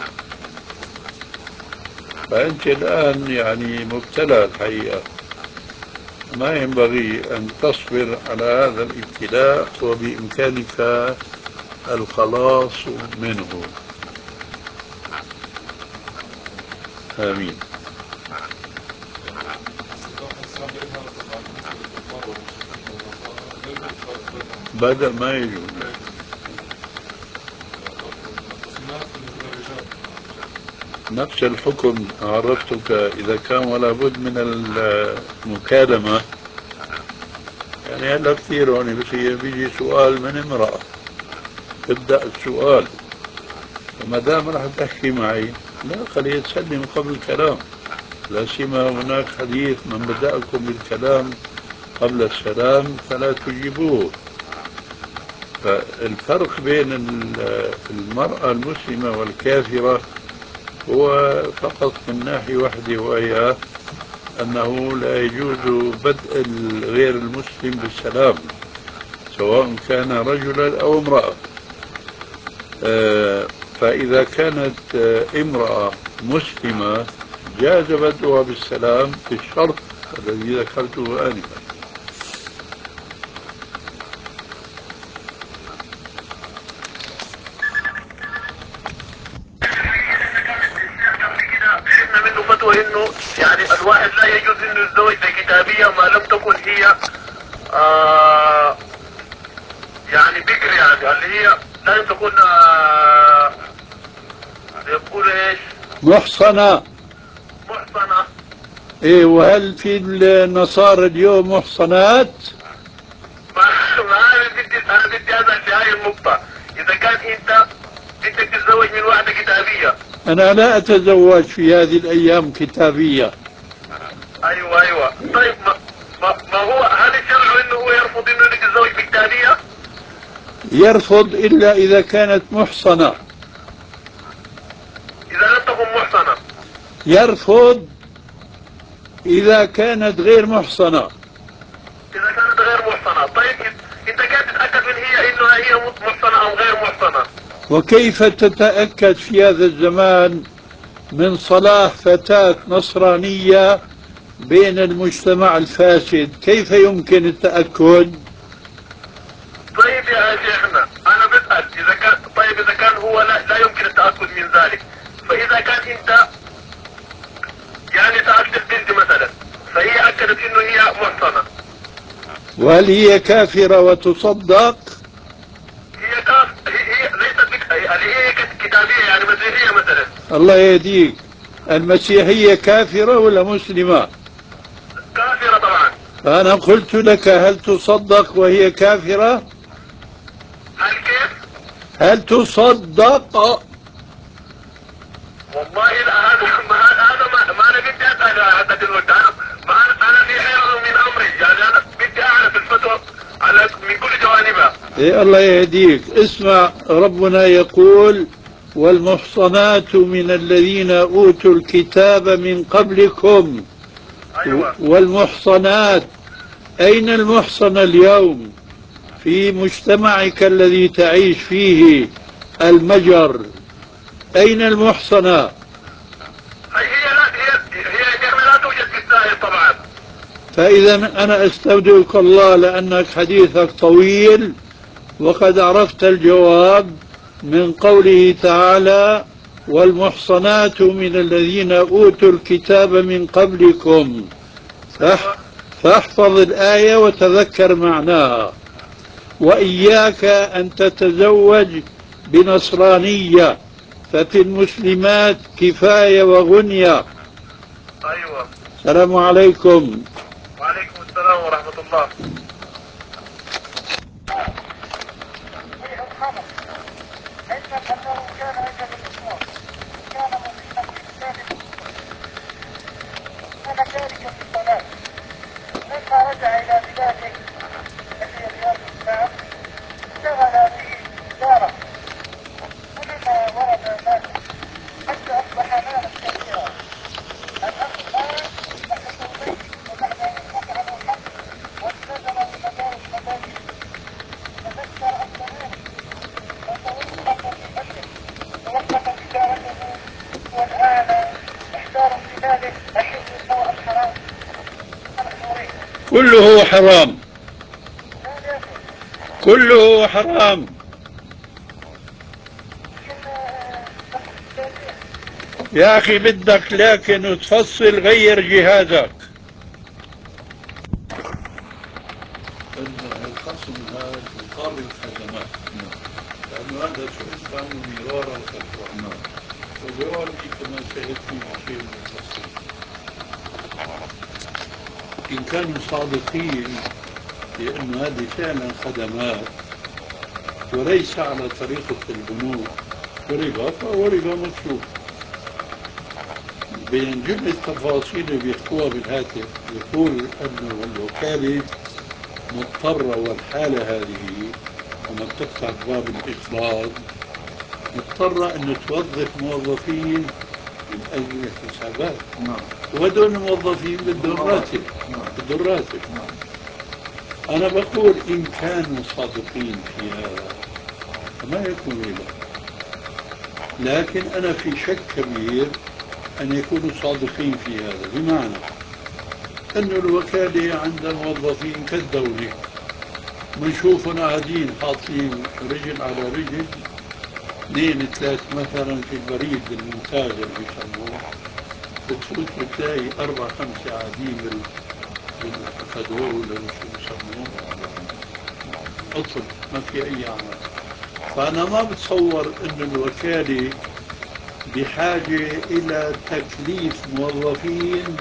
Speaker 1: فأنت الآن يعني مبتلى الحقيقة، ما ينبغي أن تصبر على هذا الابتلاء، وبإمكانك الخلاص منه. آمين. بدأ ما يجوز. نفس الحكم عرفتك، إذا كان ولا بد من المكالمة. يعني هلا كثير هون بيجي سؤال من امرأة، تبدأ السؤال، فما دام راح تحكي معي لا، خليه تسلم قبل الكلام، لا سيما هناك حديث من بدأكم بالكلام قبل السلام فلا تجيبوه. فالفرق بين المرأة المسلمة والكافرة هو فقط من ناحية واحدة، وهي أنه لا يجوز بدء غير المسلم بالسلام سواء كان رجلا أو امرأة. فإذا كانت امرأة مسلمة جاز بدءها بالسلام بالشرط الذي ذكرته آنفا.
Speaker 7: منه فتوى انه يعني الواحد لا يجوز انه يتزوج بكتابية ما لم تكن هي يعني بكر، يعني اللي هي لازم تكون يقول ايش؟
Speaker 1: محصنة.
Speaker 7: محصنة.
Speaker 1: ايه، وهل في النصارى اليوم محصنات؟
Speaker 7: انا بدي اسال في هاي النقطة، اذا كان انت بدك تتزوج من واحدة كتابية.
Speaker 1: انا لا اتزوج في هذه الايام كتابية.
Speaker 7: ايوه طيب، ما هو هل الشرع انه هو يرفض انه يتزوج بكتابية؟
Speaker 1: يرفض الا اذا كانت محصنة.
Speaker 7: اذا لم تكن محصنة
Speaker 1: يرفض اذا كانت غير محصنة.
Speaker 7: اذا كانت غير محصنة. طيب انت كيف تتأكد من انها هي محصنة او غير محصنة؟
Speaker 1: وكيف تتأكد في هذا الزمان من صلاح فتاة نصرانية بين المجتمع الفاسد؟ كيف يمكن التأكد؟
Speaker 7: طيب يا شيخنا انا بسأل اذا كان، طيب اذا كان هو لا يمكن التأكد من ذلك، فاذا كان انت يعني سألت البنت مثلا فهي أكدت إنه هي محصنة.
Speaker 1: وهل هي كافرة وتصدق؟
Speaker 7: هي ليست يعني هي كتابية يعني مسيحية مثلا.
Speaker 1: الله يهديك. المسيحية كافرة ولا مسلمة؟
Speaker 7: كافرة طبعا.
Speaker 1: فأنا قلت لك هل تصدق وهي كافرة؟
Speaker 7: هل كيف؟
Speaker 1: هل تصدق؟
Speaker 7: والله لا، هذا ما أنا بدي أسأل هذا دلوقتي. أنا في حيرة من أمري، يعني أنا بدي أعرف الفتوى على من كل جوانبها.
Speaker 1: إيه الله يهديك. اسمع، ربنا يقول والمحصنات من الذين أوتوا الكتاب من قبلكم.
Speaker 7: أيوة.
Speaker 1: والمحصنات، أين المحصنة اليوم في مجتمعك الذي تعيش فيه المجر؟ أين المحصنة؟
Speaker 7: هي لا توجد في السائل طبعا.
Speaker 1: فإذا أنا أستودعك الله لأنك حديثك طويل وقد عرفت الجواب من قوله تعالى والمحصنات من الذين أوتوا الكتاب من قبلكم. فاحفظ الآية وتذكر معناها. وإياك أن تتزوج بنصرانية، ففي المسلمات كفاية وغنية.
Speaker 7: أيوة.
Speaker 1: السلام عليكم.
Speaker 7: وعليكم السلام ورحمة الله. لما رجع إلى بلاده التي بلاد الإسلام اشتغل به تجارة، ولما ورد ماله حتى أصبح مالا كثيرا. الأخ الآن محسوبين وبعد أن انقطع الحق وانتظر بمدارس مدارس تذكر الضمان وتوقف في مجلس توقف تجارته، والآن محتار في ذلك الحلم أو الحرام.
Speaker 1: كله حرام، كله حرام. يا أخي بدك لكن تفصل غير جهازك. الخصم هذا مقابل خدمات، لأنه هذا سئلت عنه مرارا وتكرارا، وجوابي كما سألت فيه شيء من التفصيل. إن كانوا صادقين لأن هذه فعلا خدمات وليس على طريقة البنوك وربا، فهو ربا مكشوف. بين جملة تفاصيل اللي بيحكوها بالهاتف يقول أنه الوكالة مضطرة، والحالة هذه لما تفتح باب الإقراض مضطرة أن توظف موظفين من أجل الحسابات. وهدول الموظفين بدهم راتب، بدهم راتب. أنا بقول إن كانوا صادقين في هذا فما يكون ربا، لكن أنا في شك كبير أن يكونوا صادقين في هذا، بمعنى أن الوكالة عندها موظفين كالدولة بنشوفهم قاعدين حاطين رجل على رجل، 2 3 مثلا في البريد الممتاز اللي بيسموه، بتفوت بتلاقي 4 5 قاعدين بالحفدور ولا شو بيسموه عطل، ما في أي عمل. فأنا ما بتصور أن الوكالة بحاجة إلى تكليف موظفين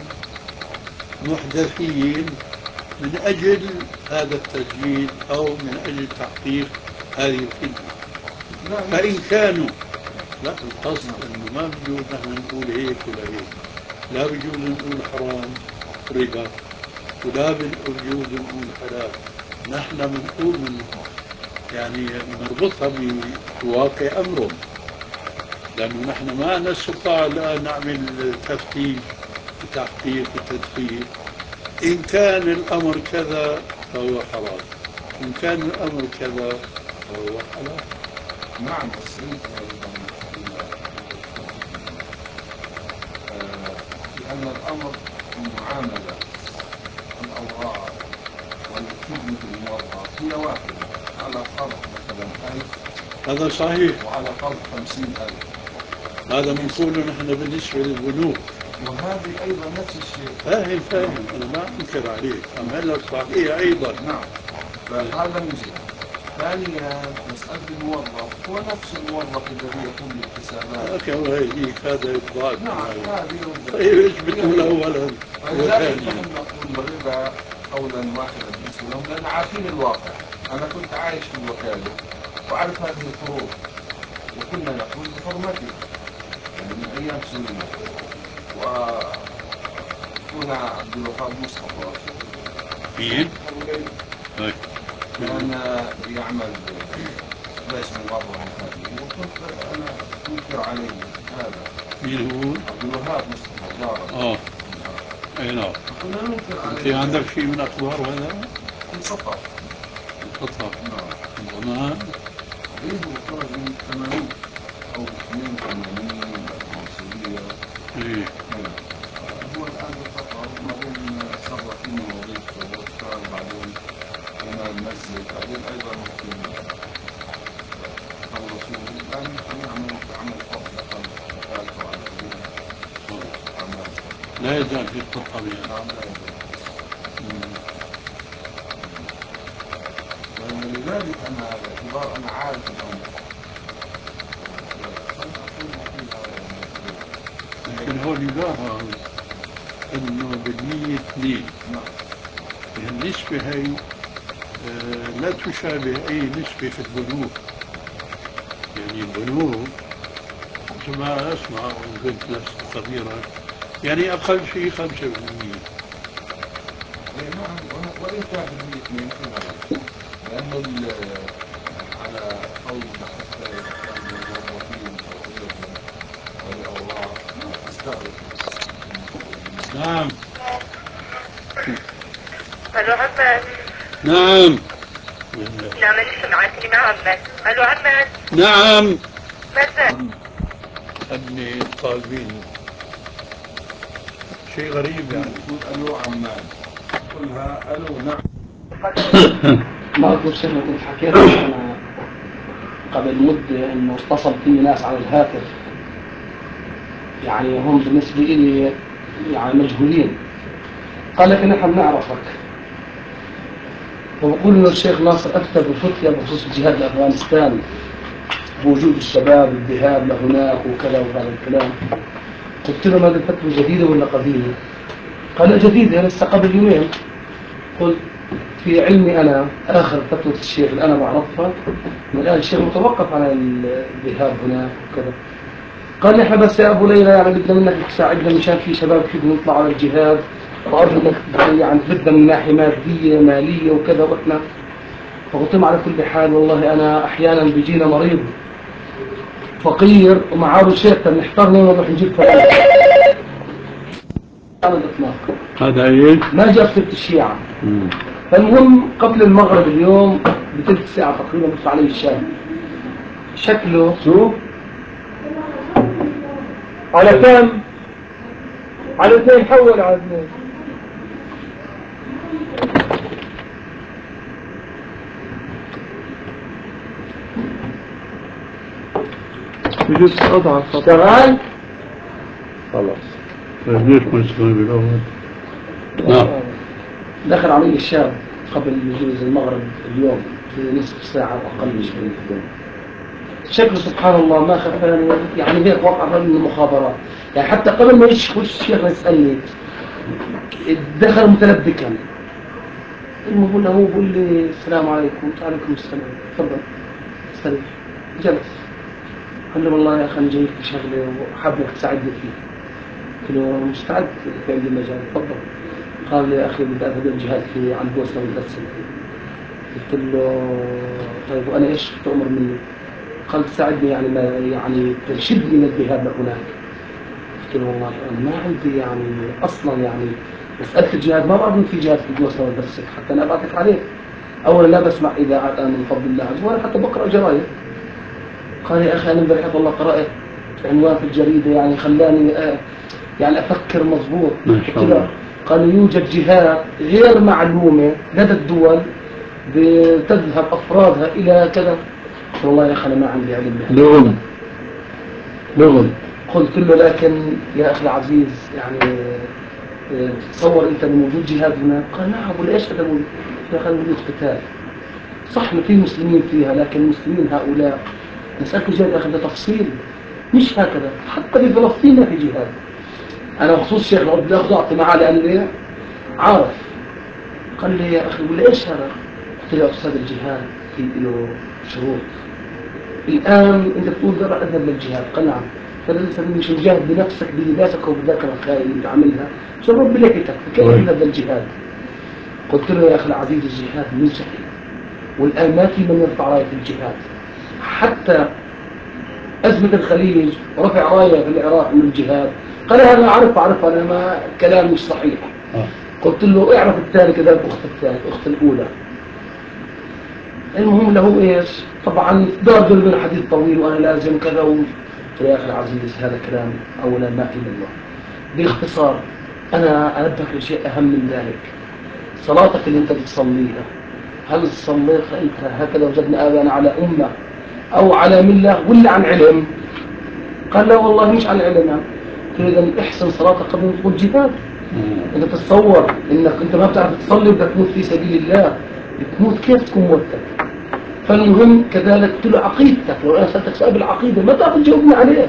Speaker 1: محدثين من أجل هذا التسجيل أو من أجل تحقيق هذه الخدمة. فإن كانوا لا، القصد أنه ما بيجوز نحن نقول هيك ولا هيك، لا بيجوز نقول حرام ربا ولا بيجوز نقول حلال. نحن بنقول من يعني نربطها بواقع أمرهم، لأنه نحن ما نستطيع الآن نعمل تفتيش وتحقيق وتدقيق. إن كان الأمر كذا فهو حرام، إن كان الأمر كذا فهو حلال.
Speaker 4: نعم، بس انت لأن الأمر المعاملة الأوراق والخدمة الموظف هي واحدة، على قرض مثلا 1000
Speaker 1: هذا صحيح،
Speaker 4: وعلى قرض 50,000.
Speaker 1: هذا بنقوله نحن بالنسبة للبنوك.
Speaker 4: وهذه أيضا نفس الشيء.
Speaker 1: فاهم أنا ما أنكر عليك، أما صحيح أيضا.
Speaker 4: نعم، فهذا من جهة. ثانيا مسألة الموظف هو نفس الموظف الذي يقوم بالحسابات.
Speaker 1: لكن الله يهديك هذا يطبع.
Speaker 4: نعم هذه.
Speaker 1: طيب ايش بتقول أولا؟
Speaker 4: ولذلك نحن نقول الربا قولا واحدا بالنسبة لهم، لأن عارفين الواقع. أنا كنت عايش في الوكالة وأعرف هذه الفروق، وكنا نقول بحرمتها يعني من أيام سنين. وكنا عبد الوهاب مصطفى
Speaker 1: مين؟
Speaker 4: كان يعمل ليش موظفا هذه، وكنت أنا أنكر عليه هذا.
Speaker 1: مين هو؟
Speaker 4: عبد الوهاب مصطفى جارة.
Speaker 1: أي نعم.
Speaker 4: كنا ننكر عليه.
Speaker 1: أنت عندك شيء من أخبار هذا؟
Speaker 4: انقطع. نعم.
Speaker 1: زمان؟
Speaker 4: ليه خرج من 80 أو 82 أو 500.
Speaker 1: إيه.
Speaker 4: هو الآن انقطع، وبعدين صرح من وظيفته واشتغل بعدين إمام مسجد، بعدين أيضا في الرسول. الآن يعمل عمل فضل ثالثة على أعمال.
Speaker 1: لا يزال في الخطة بها.
Speaker 4: نعم لا يزال. ولذلك أنا باعتبار أنا عارف الأمر.
Speaker 1: لكن هو يلاحظ انه بالنية اثنين. النسبة هي لا تشابه اي نسبة في البنوك. يعني البنوك كما اسمع وان كنت نفسي خبيرا يعني اقل شيء 5%.
Speaker 4: وإن كان بالاثنين لأن على قول حتى كان الموظفين والأوراق تستغرق.
Speaker 1: نعم.
Speaker 9: ألو عماد.
Speaker 1: نعم.
Speaker 9: نعم أنا سمعتني مع عماد. ألو عماد.
Speaker 1: نعم.
Speaker 9: ماذا؟
Speaker 1: أني طالبين شيء غريب يعني.
Speaker 4: ألو عماد. قلها ألو نعم.
Speaker 8: ما أذكر شيء كنت حكيت أنا قبل مدة إنه اتصل في ناس على الهاتف، يعني هم بالنسبة لي يعني مجهولين. قال لك نحن نعرفك، وبقول له الشيخ ناصر أفتى بفتية بخصوص الجهاد لأفغانستان بوجود الشباب الذهاب لهناك وكذا وهذا الكلام. قلت له هذه الفتوى جديدة ولا قديمة؟ قال جديدة لسه قبل يومين. قلت في علمي أنا آخر فتوى الشيخ اللي أنا بعرفها من الآن الشيخ متوقف على الذهاب هناك وكذا. قال لي احنا بس يا أبو ليلى يعني بدنا منك تساعدنا مشان في شباب كده نطلع على الجهاد، وأرجو إنك يعني تبدأ من ناحية مادية مالية وكذا. وإحنا فقلت لهم على كل حال والله أنا أحيانا بيجينا مريض فقير ومعاه شيء نحتار نروح نجيب فلوس على الإطلاق.
Speaker 1: هذا ايش؟
Speaker 8: ما جاء سيرة الشيعة. فالمهم قبل المغرب اليوم بثلث ساعة تقريبا بيطلع علي الشاب شكله شو؟ على كم؟ على 2 حول على 2. بجوز أضعف شغال؟ خلاص.
Speaker 1: ليش ما نسوي بالأول؟ نعم.
Speaker 8: دخل علي الشاب قبل بجوز المغرب اليوم في نصف ساعة أقل شوي. شكله سبحان الله ما خفاني، يعني هيك وقع من المخابرات. يعني حتى قبل ما يخش الشيخ يسألني دخل متلبكا. المهم هو بيقول لي السلام عليكم. وعليكم السلام. تفضل استريح. جلس. قال له والله يا أخي أنا جاي في شغلة وحابب تساعدني فيه. قلت له مستعد في عندي مجال. تفضل. قال لي يا أخي بدي أذهب الجهاد في عن بوسنة والهرسك. قلت له طيب وأنا إيش تأمر مني؟ قال تساعدني يعني يعني ترشدني من الذهاب لهناك. قلت له والله أنا ما عندي يعني أصلا يعني مسألة الجهاد ما بعرف في جهاد في بوسنة والهرسك حتى أنا أبعثك عليه. أولا لا بسمع إذاعات من فضل الله عز وجل ولا حتى بقرأ جرايد. قال يا أخي أنا امبارح والله قرأت عنوان في الجريدة يعني خلاني يعني أفكر مضبوط.
Speaker 1: ما شاء الله.
Speaker 8: قال يوجد جهات غير معلومة لدى الدول بتذهب أفرادها إلى كذا. والله يا أخي أنا ما عندي علم بها.
Speaker 1: لغم.
Speaker 8: قلت له لكن يا أخي العزيز يعني تصور أنت موجود جهاد هنا؟ قال نعم. وليش هذا موجود؟ يا أخي موجود قتال. صح إنه في مسلمين فيها، لكن المسلمين هؤلاء مسألة الجهاد أخذ تفصيل مش هكذا. حتى في فلسطين ما في جهاد. أنا بخصوص الشيخ بدي أخذ أعطي معاه لأني عارف. قال لي يا أخي ولا إيش هذا؟ قلت له يا أستاذ الجهاد في له شروط. الآن أنت بتقول ذرا أذهب للجهاد. قال نعم. فلازم مش مجاهد بنفسك بذاتك وبذاكرة الخير اللي تعملها عشان رب لحيتك، فكيف تذهب للجهاد؟ قلت له يا أخي العزيز الجهاد مستحيل، والآن ما في من يرفع راية الجهاد. حتى أزمة الخليج رفع راية في العراق من الجهاد. قال أنا أعرف أنا ما كلام مش صحيح. قلت له اعرف الثاني كذا الأخت الثانية الأخت الأولى. المهم له إيش؟ طبعا دار من حديث طويل وأنا لازم كذا قلت له يا أخي العزيز هذا كلام أولا ما في منه. باختصار أنا أنبهك لشيء أهم من ذلك. صلاتك اللي أنت بتصليها هل صليت أنت هكذا وجدنا آبانا على أمة أو على ملة ولا عن علم؟ قال لا والله مش عن علم. إذا احسن صلاتك قبل ما تقول جهاد. أنت تتصور إنك أنت ما بتعرف تصلي وبدك تموت في سبيل الله، بتموت كيف تكون موتك؟ فالمهم كذلك قلت له عقيدتك، لو أنا سألتك سؤال بالعقيدة ما تعرف تجاوبني عليه.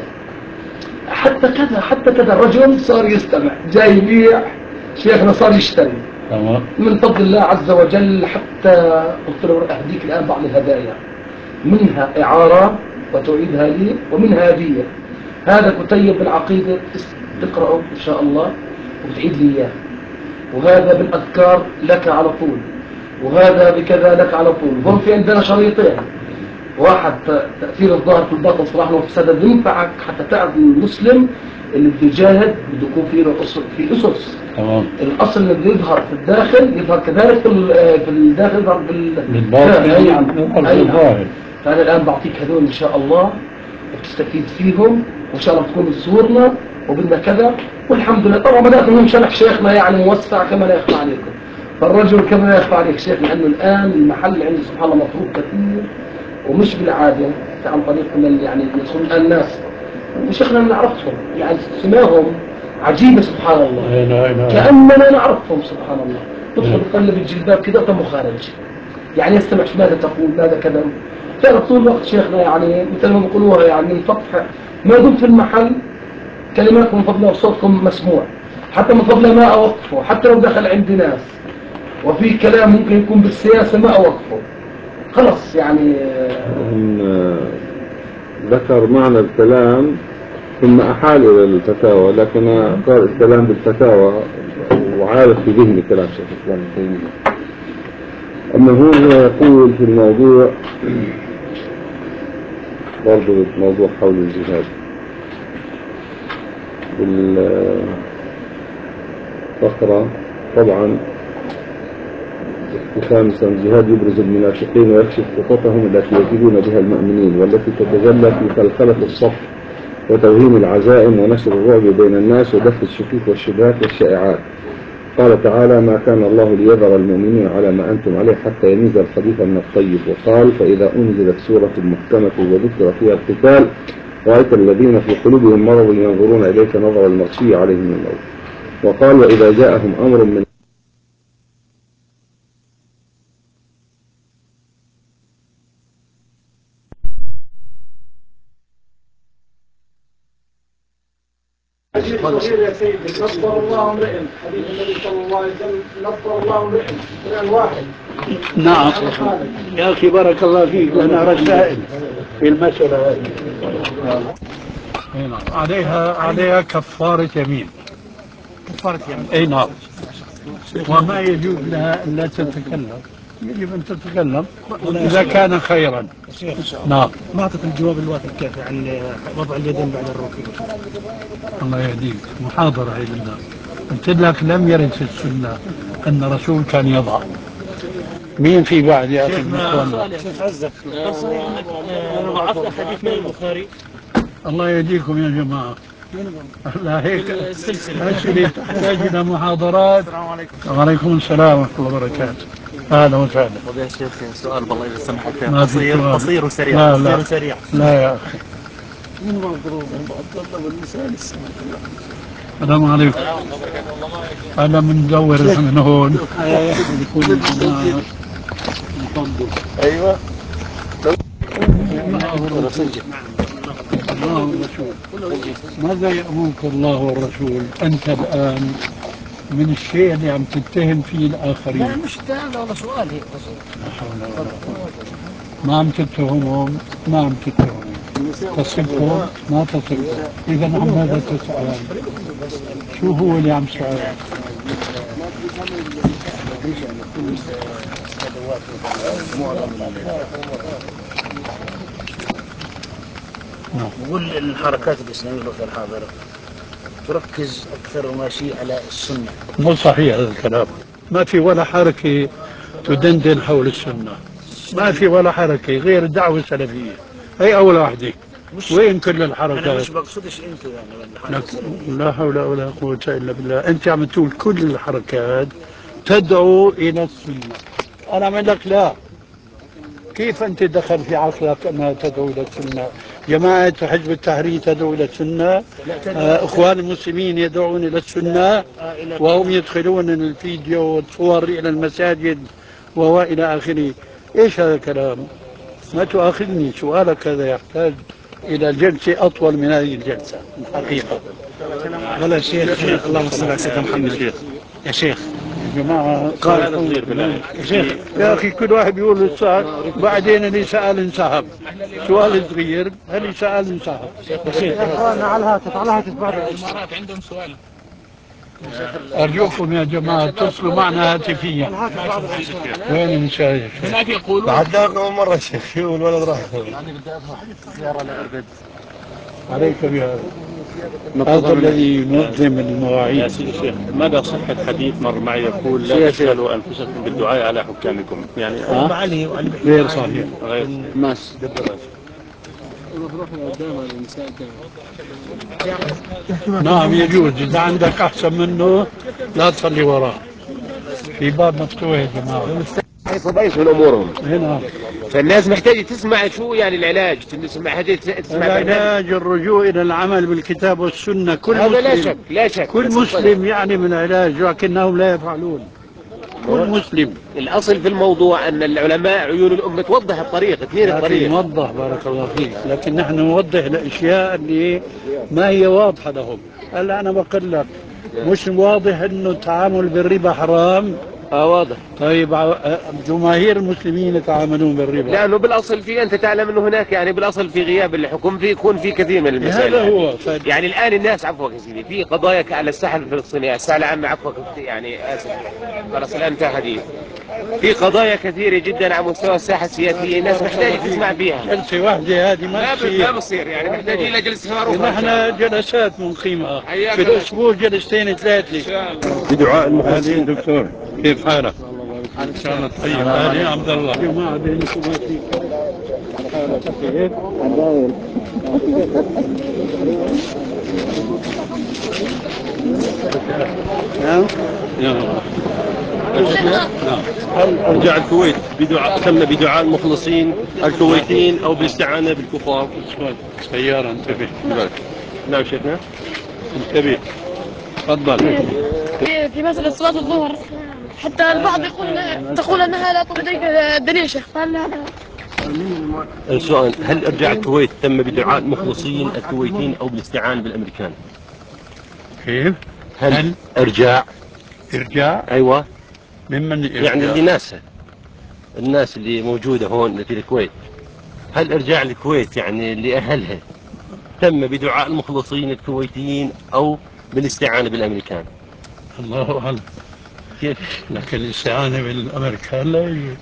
Speaker 8: حتى كذا الرجل صار يستمع جاي يبيع، شيخنا صار يشتري من فضل الله عز وجل. حتى قلت له أهديك الآن بعض الهدايا، منها إعارة وتعيدها لي، ومنها هدية. هذا كتيب بالعقيدة تقرأه إن شاء الله وتعيد لي إياه، وهذا بالأذكار لك على طول، وهذا بكذا لك على طول. هم في عندنا شريطين، واحد تأثير الظاهر في الباطن صلاح وفساد، ينفعك حتى تعرف المسلم اللي بده يجاهد بده يكون فيه له أصل، في أسس. الأصل اللي بده يظهر في الداخل يظهر كذلك في الداخل، يظهر بالباطن. أي. فأنا الآن بعطيك هذول إن شاء الله وتستفيد فيهم، وإن شاء الله تكون تزورنا وبدنا كذا. والحمد لله طبعا بدأت منهم شرح شيخنا يعني موسع كما لا يخفى عليكم. فالرجل كما لا يخفى عليك شيخ، لأنه الآن المحل عندي سبحان الله مطلوب كثير ومش بالعادة عن طريق من يعني يدخل الآن ناس وشيخنا نعرفهم يعني سماهم عجيبة سبحان الله، كأننا نعرفهم سبحان الله. تدخل تقلب الجلباب كذا وتم خارج يعني يستمع ماذا تقول ماذا كذا. تعرف طول الوقت شيخنا يعني مثل ما بيقولوها يعني من سطح ما دمت في المحل كلماتكم من فضله وصوتكم مسموع، حتى من فضله ما أوقفه، حتى لو دخل عندي ناس وفي كلام ممكن يكون بالسياسة ما أوقفه خلص يعني.
Speaker 10: ذكر معنى الكلام ثم أحال إلى الفتاوى، لكن قال الكلام بالفتاوى وعارف في ذهني كلام شيخ الإسلام ابن تيمية. أما هو يقول في الموضوع برضو موضوع حول الجهاد بالفقرة طبعا خامسا الجهاد يبرز المنافقين ويكشف خططهم التي يكيدون بها المؤمنين، والتي تتجلى في خلخلة الصف وتوهيم العزائم ونشر الرعب بين الناس ودفع الشكوك والشبهات والشائعات. قال تعالى: ما كان الله ليذر المؤمنين على ما أنتم عليه حتى يميز الخبيث من الطيب. وقال: فإذا أنزلت سورة محكمة وذكر فيها القتال رأيت الذين في قلوبهم مرض ينظرون إليك نظر المغشي عليه من الموت. وقال: وإذا جاءهم أمر من
Speaker 8: يا سيدي نصر الله امرئ، حديث النبي صلى الله عليه وسلم نصر الله امرئ من الواحد.
Speaker 1: نعم يا أخي بارك الله فيك، لنا رسائل في المسألة هذه. عليها كفارة يمين.
Speaker 3: كفارة يمين.
Speaker 1: أي نعم. وما يجوز لها إلا تتكلم، يجب أن تتكلم إذا كان خيرا. نعم.
Speaker 3: ما أعطت الجواب الوافي الكافي عن وضع اليدين بعد الركوع.
Speaker 1: الله يهديك، محاضرة هي لله. قلت لك لم يرد في السنة أن الرسول كان يضع. مين في بعد يا أخي؟
Speaker 6: شيخ عزك ضعفنا حديث من البخاري.
Speaker 1: الله يهديكم يا جماعة. لا هيك أسئلة تحتاج إلى محاضرات. السلام عليكم. وعليكم السلام ورحمة الله وبركاته. أهلا وسهلا.
Speaker 6: يا شيخ سؤال بالله إذا سمحت،
Speaker 1: قصير
Speaker 6: وسريع.
Speaker 1: لا
Speaker 6: قصير وسريع.
Speaker 1: لا يا أخي
Speaker 8: من مضروب عبد الله بن مسالي السمك.
Speaker 1: السلام عليكم. أنا مندور من هون.
Speaker 2: ايوه
Speaker 1: الله والرسول. ماذا يأمرك الله والرسول أنت الآن من الشيء اللي عم تتهم فيه الآخرين؟
Speaker 8: لا مش اتهام ولا سؤال هيك بس.
Speaker 1: ما عم تتهمهم، ما عم تتهمهم، تصفهم ما تصفهم. إذا عن ماذا تسأل؟ شو هو اللي عم سؤال؟
Speaker 8: نقول الحركات الإسلامية الوقت الحاضر تركز أكثر ما شيء على السنة.
Speaker 1: مو صحيح هذا الكلام. ما في ولا حركة تدندن حول السنة، ما في ولا حركة غير الدعوة السلفية، هي أول واحدة. وين كل الحركات؟
Speaker 8: أنا مش بقصدش أنتوا يعني
Speaker 1: لا حول ولا قوة إلا بالله. أنت عم تقول كل الحركات تدعو إلى السنة، أنا أقول لك لا. كيف أنت دخل في عقلك أنها تدعو إلى السنة؟ جماعة حزب التحرير تدعو إلى السنة، إخوان المسلمين يدعون إلى السنة، وهم يدخلون الفيديو والصور إلى المساجد وإلى آخره. إيش هذا الكلام؟ ما تؤاخذني، سؤالك هذا يحتاج إلى جلسة أطول من هذه الجلسة الحقيقة.
Speaker 3: والله يا شيخ، اللهم صل على سيدنا محمد. يا شيخ
Speaker 1: يا جماعة
Speaker 2: قال هذا صغير بالله
Speaker 3: يا شيخ،
Speaker 1: يا أخي كل واحد بيقول السؤال بعدين اللي سأل انسحب. سؤال صغير، اللي سأل انسحب.
Speaker 3: يا اخوانا على الهاتف، على الهاتف بعد
Speaker 5: الامارات عندهم سؤال.
Speaker 1: أرجوكم يا جماعة اتصلوا معنا هاتفيا. وين المشايخ؟
Speaker 5: هناك يقولون
Speaker 2: بعدنا أول مرة شيخ والولد راح.
Speaker 8: يعني بدي أروح زيارة لأربد.
Speaker 1: عليك بهذا. هذا الذي ينظم المواعيد.
Speaker 2: يا سيدي الشيخ، مدى صحة حديث مر معي يقول لا تشغلوا أنفسكم بالدعاء على حكامكم، يعني
Speaker 1: غير صحيح.
Speaker 2: غير
Speaker 8: ماس
Speaker 1: نعم يجوز، إذا عندك أحسن منه لا تصلي وراه. في باب مفتوح يا جماعة.
Speaker 11: ضيف من امورهم
Speaker 1: هنا
Speaker 11: فالناس محتاجه تسمع شو يعني العلاج، تسمع
Speaker 1: العلاج الرجوع الى العمل بالكتاب والسنه. كل
Speaker 11: هذا
Speaker 1: مسلم
Speaker 11: لا شك لا شك
Speaker 1: كل مسلم يعني من العلاج ولكنهم لا يفعلون. كل مسلم.
Speaker 11: الاصل في الموضوع ان العلماء عيون الامه توضح الطريق، اثنين الطريق
Speaker 1: نوضح بارك الله فيك، لكن نحن نوضح الاشياء اللي ما هي واضحه لهم. هلا انا بقول لك مش واضح انه التعامل بالربا حرام.
Speaker 11: واضح.
Speaker 1: طيب جماهير المسلمين يتعاملون بالربا
Speaker 11: لانه بالاصل في انت تعلم انه هناك يعني بالاصل في غياب الحكم في يكون في كثير من المسائل.
Speaker 1: هذا هو
Speaker 11: يعني الان الناس عفوا يا سيدي في قضايا على الساحه الفلسطينيه، الساحه العامه عفوا يعني اسف خلاص الان انتهى حديث. في قضايا كثيره جدا على مستوى الساحه السياسيه الناس محتاجه تسمع فيها.
Speaker 1: جلسه واحده هذه
Speaker 11: ما بصير يعني محتاجين الى جلسه اخرى.
Speaker 1: نحن جلسات منقيمه في الاسبوع، جلستين ثلاثه.
Speaker 2: بدعاء المخلصين.
Speaker 1: دكتور كيف حالك؟ ان شاء الله طيب. هاني عبد الله. جماعه بينكم ما في حالك كيف؟ نعم
Speaker 2: هل ارجاع الكويت تم بدعاء المخلصين الكويتيين او بالاستعانه بالكفار؟
Speaker 1: سيارة انتبه.
Speaker 2: نعم شيخنا.
Speaker 1: انتبه تفضل.
Speaker 12: في مسألة صلاة الظهر حتى البعض تقول أنها لا تضيف دليل شيخ، فهل هذا
Speaker 2: السؤال، هل ارجاع الكويت تم بدعاء المخلصين الكويتيين او بالاستعانه بالامريكان؟
Speaker 1: كيف؟
Speaker 2: هل ارجاع ايوه
Speaker 1: ممن إرجاع؟
Speaker 2: يعني الناس اللي موجوده هون في الكويت، هل ارجاع الكويت يعني لاهلها تم بدعاء المخلصين الكويتيين او بالاستعانه بالامريكان؟
Speaker 1: الله اعلم.
Speaker 2: كيف؟
Speaker 1: لكن الاستعانة بالامريكان لا يجوز.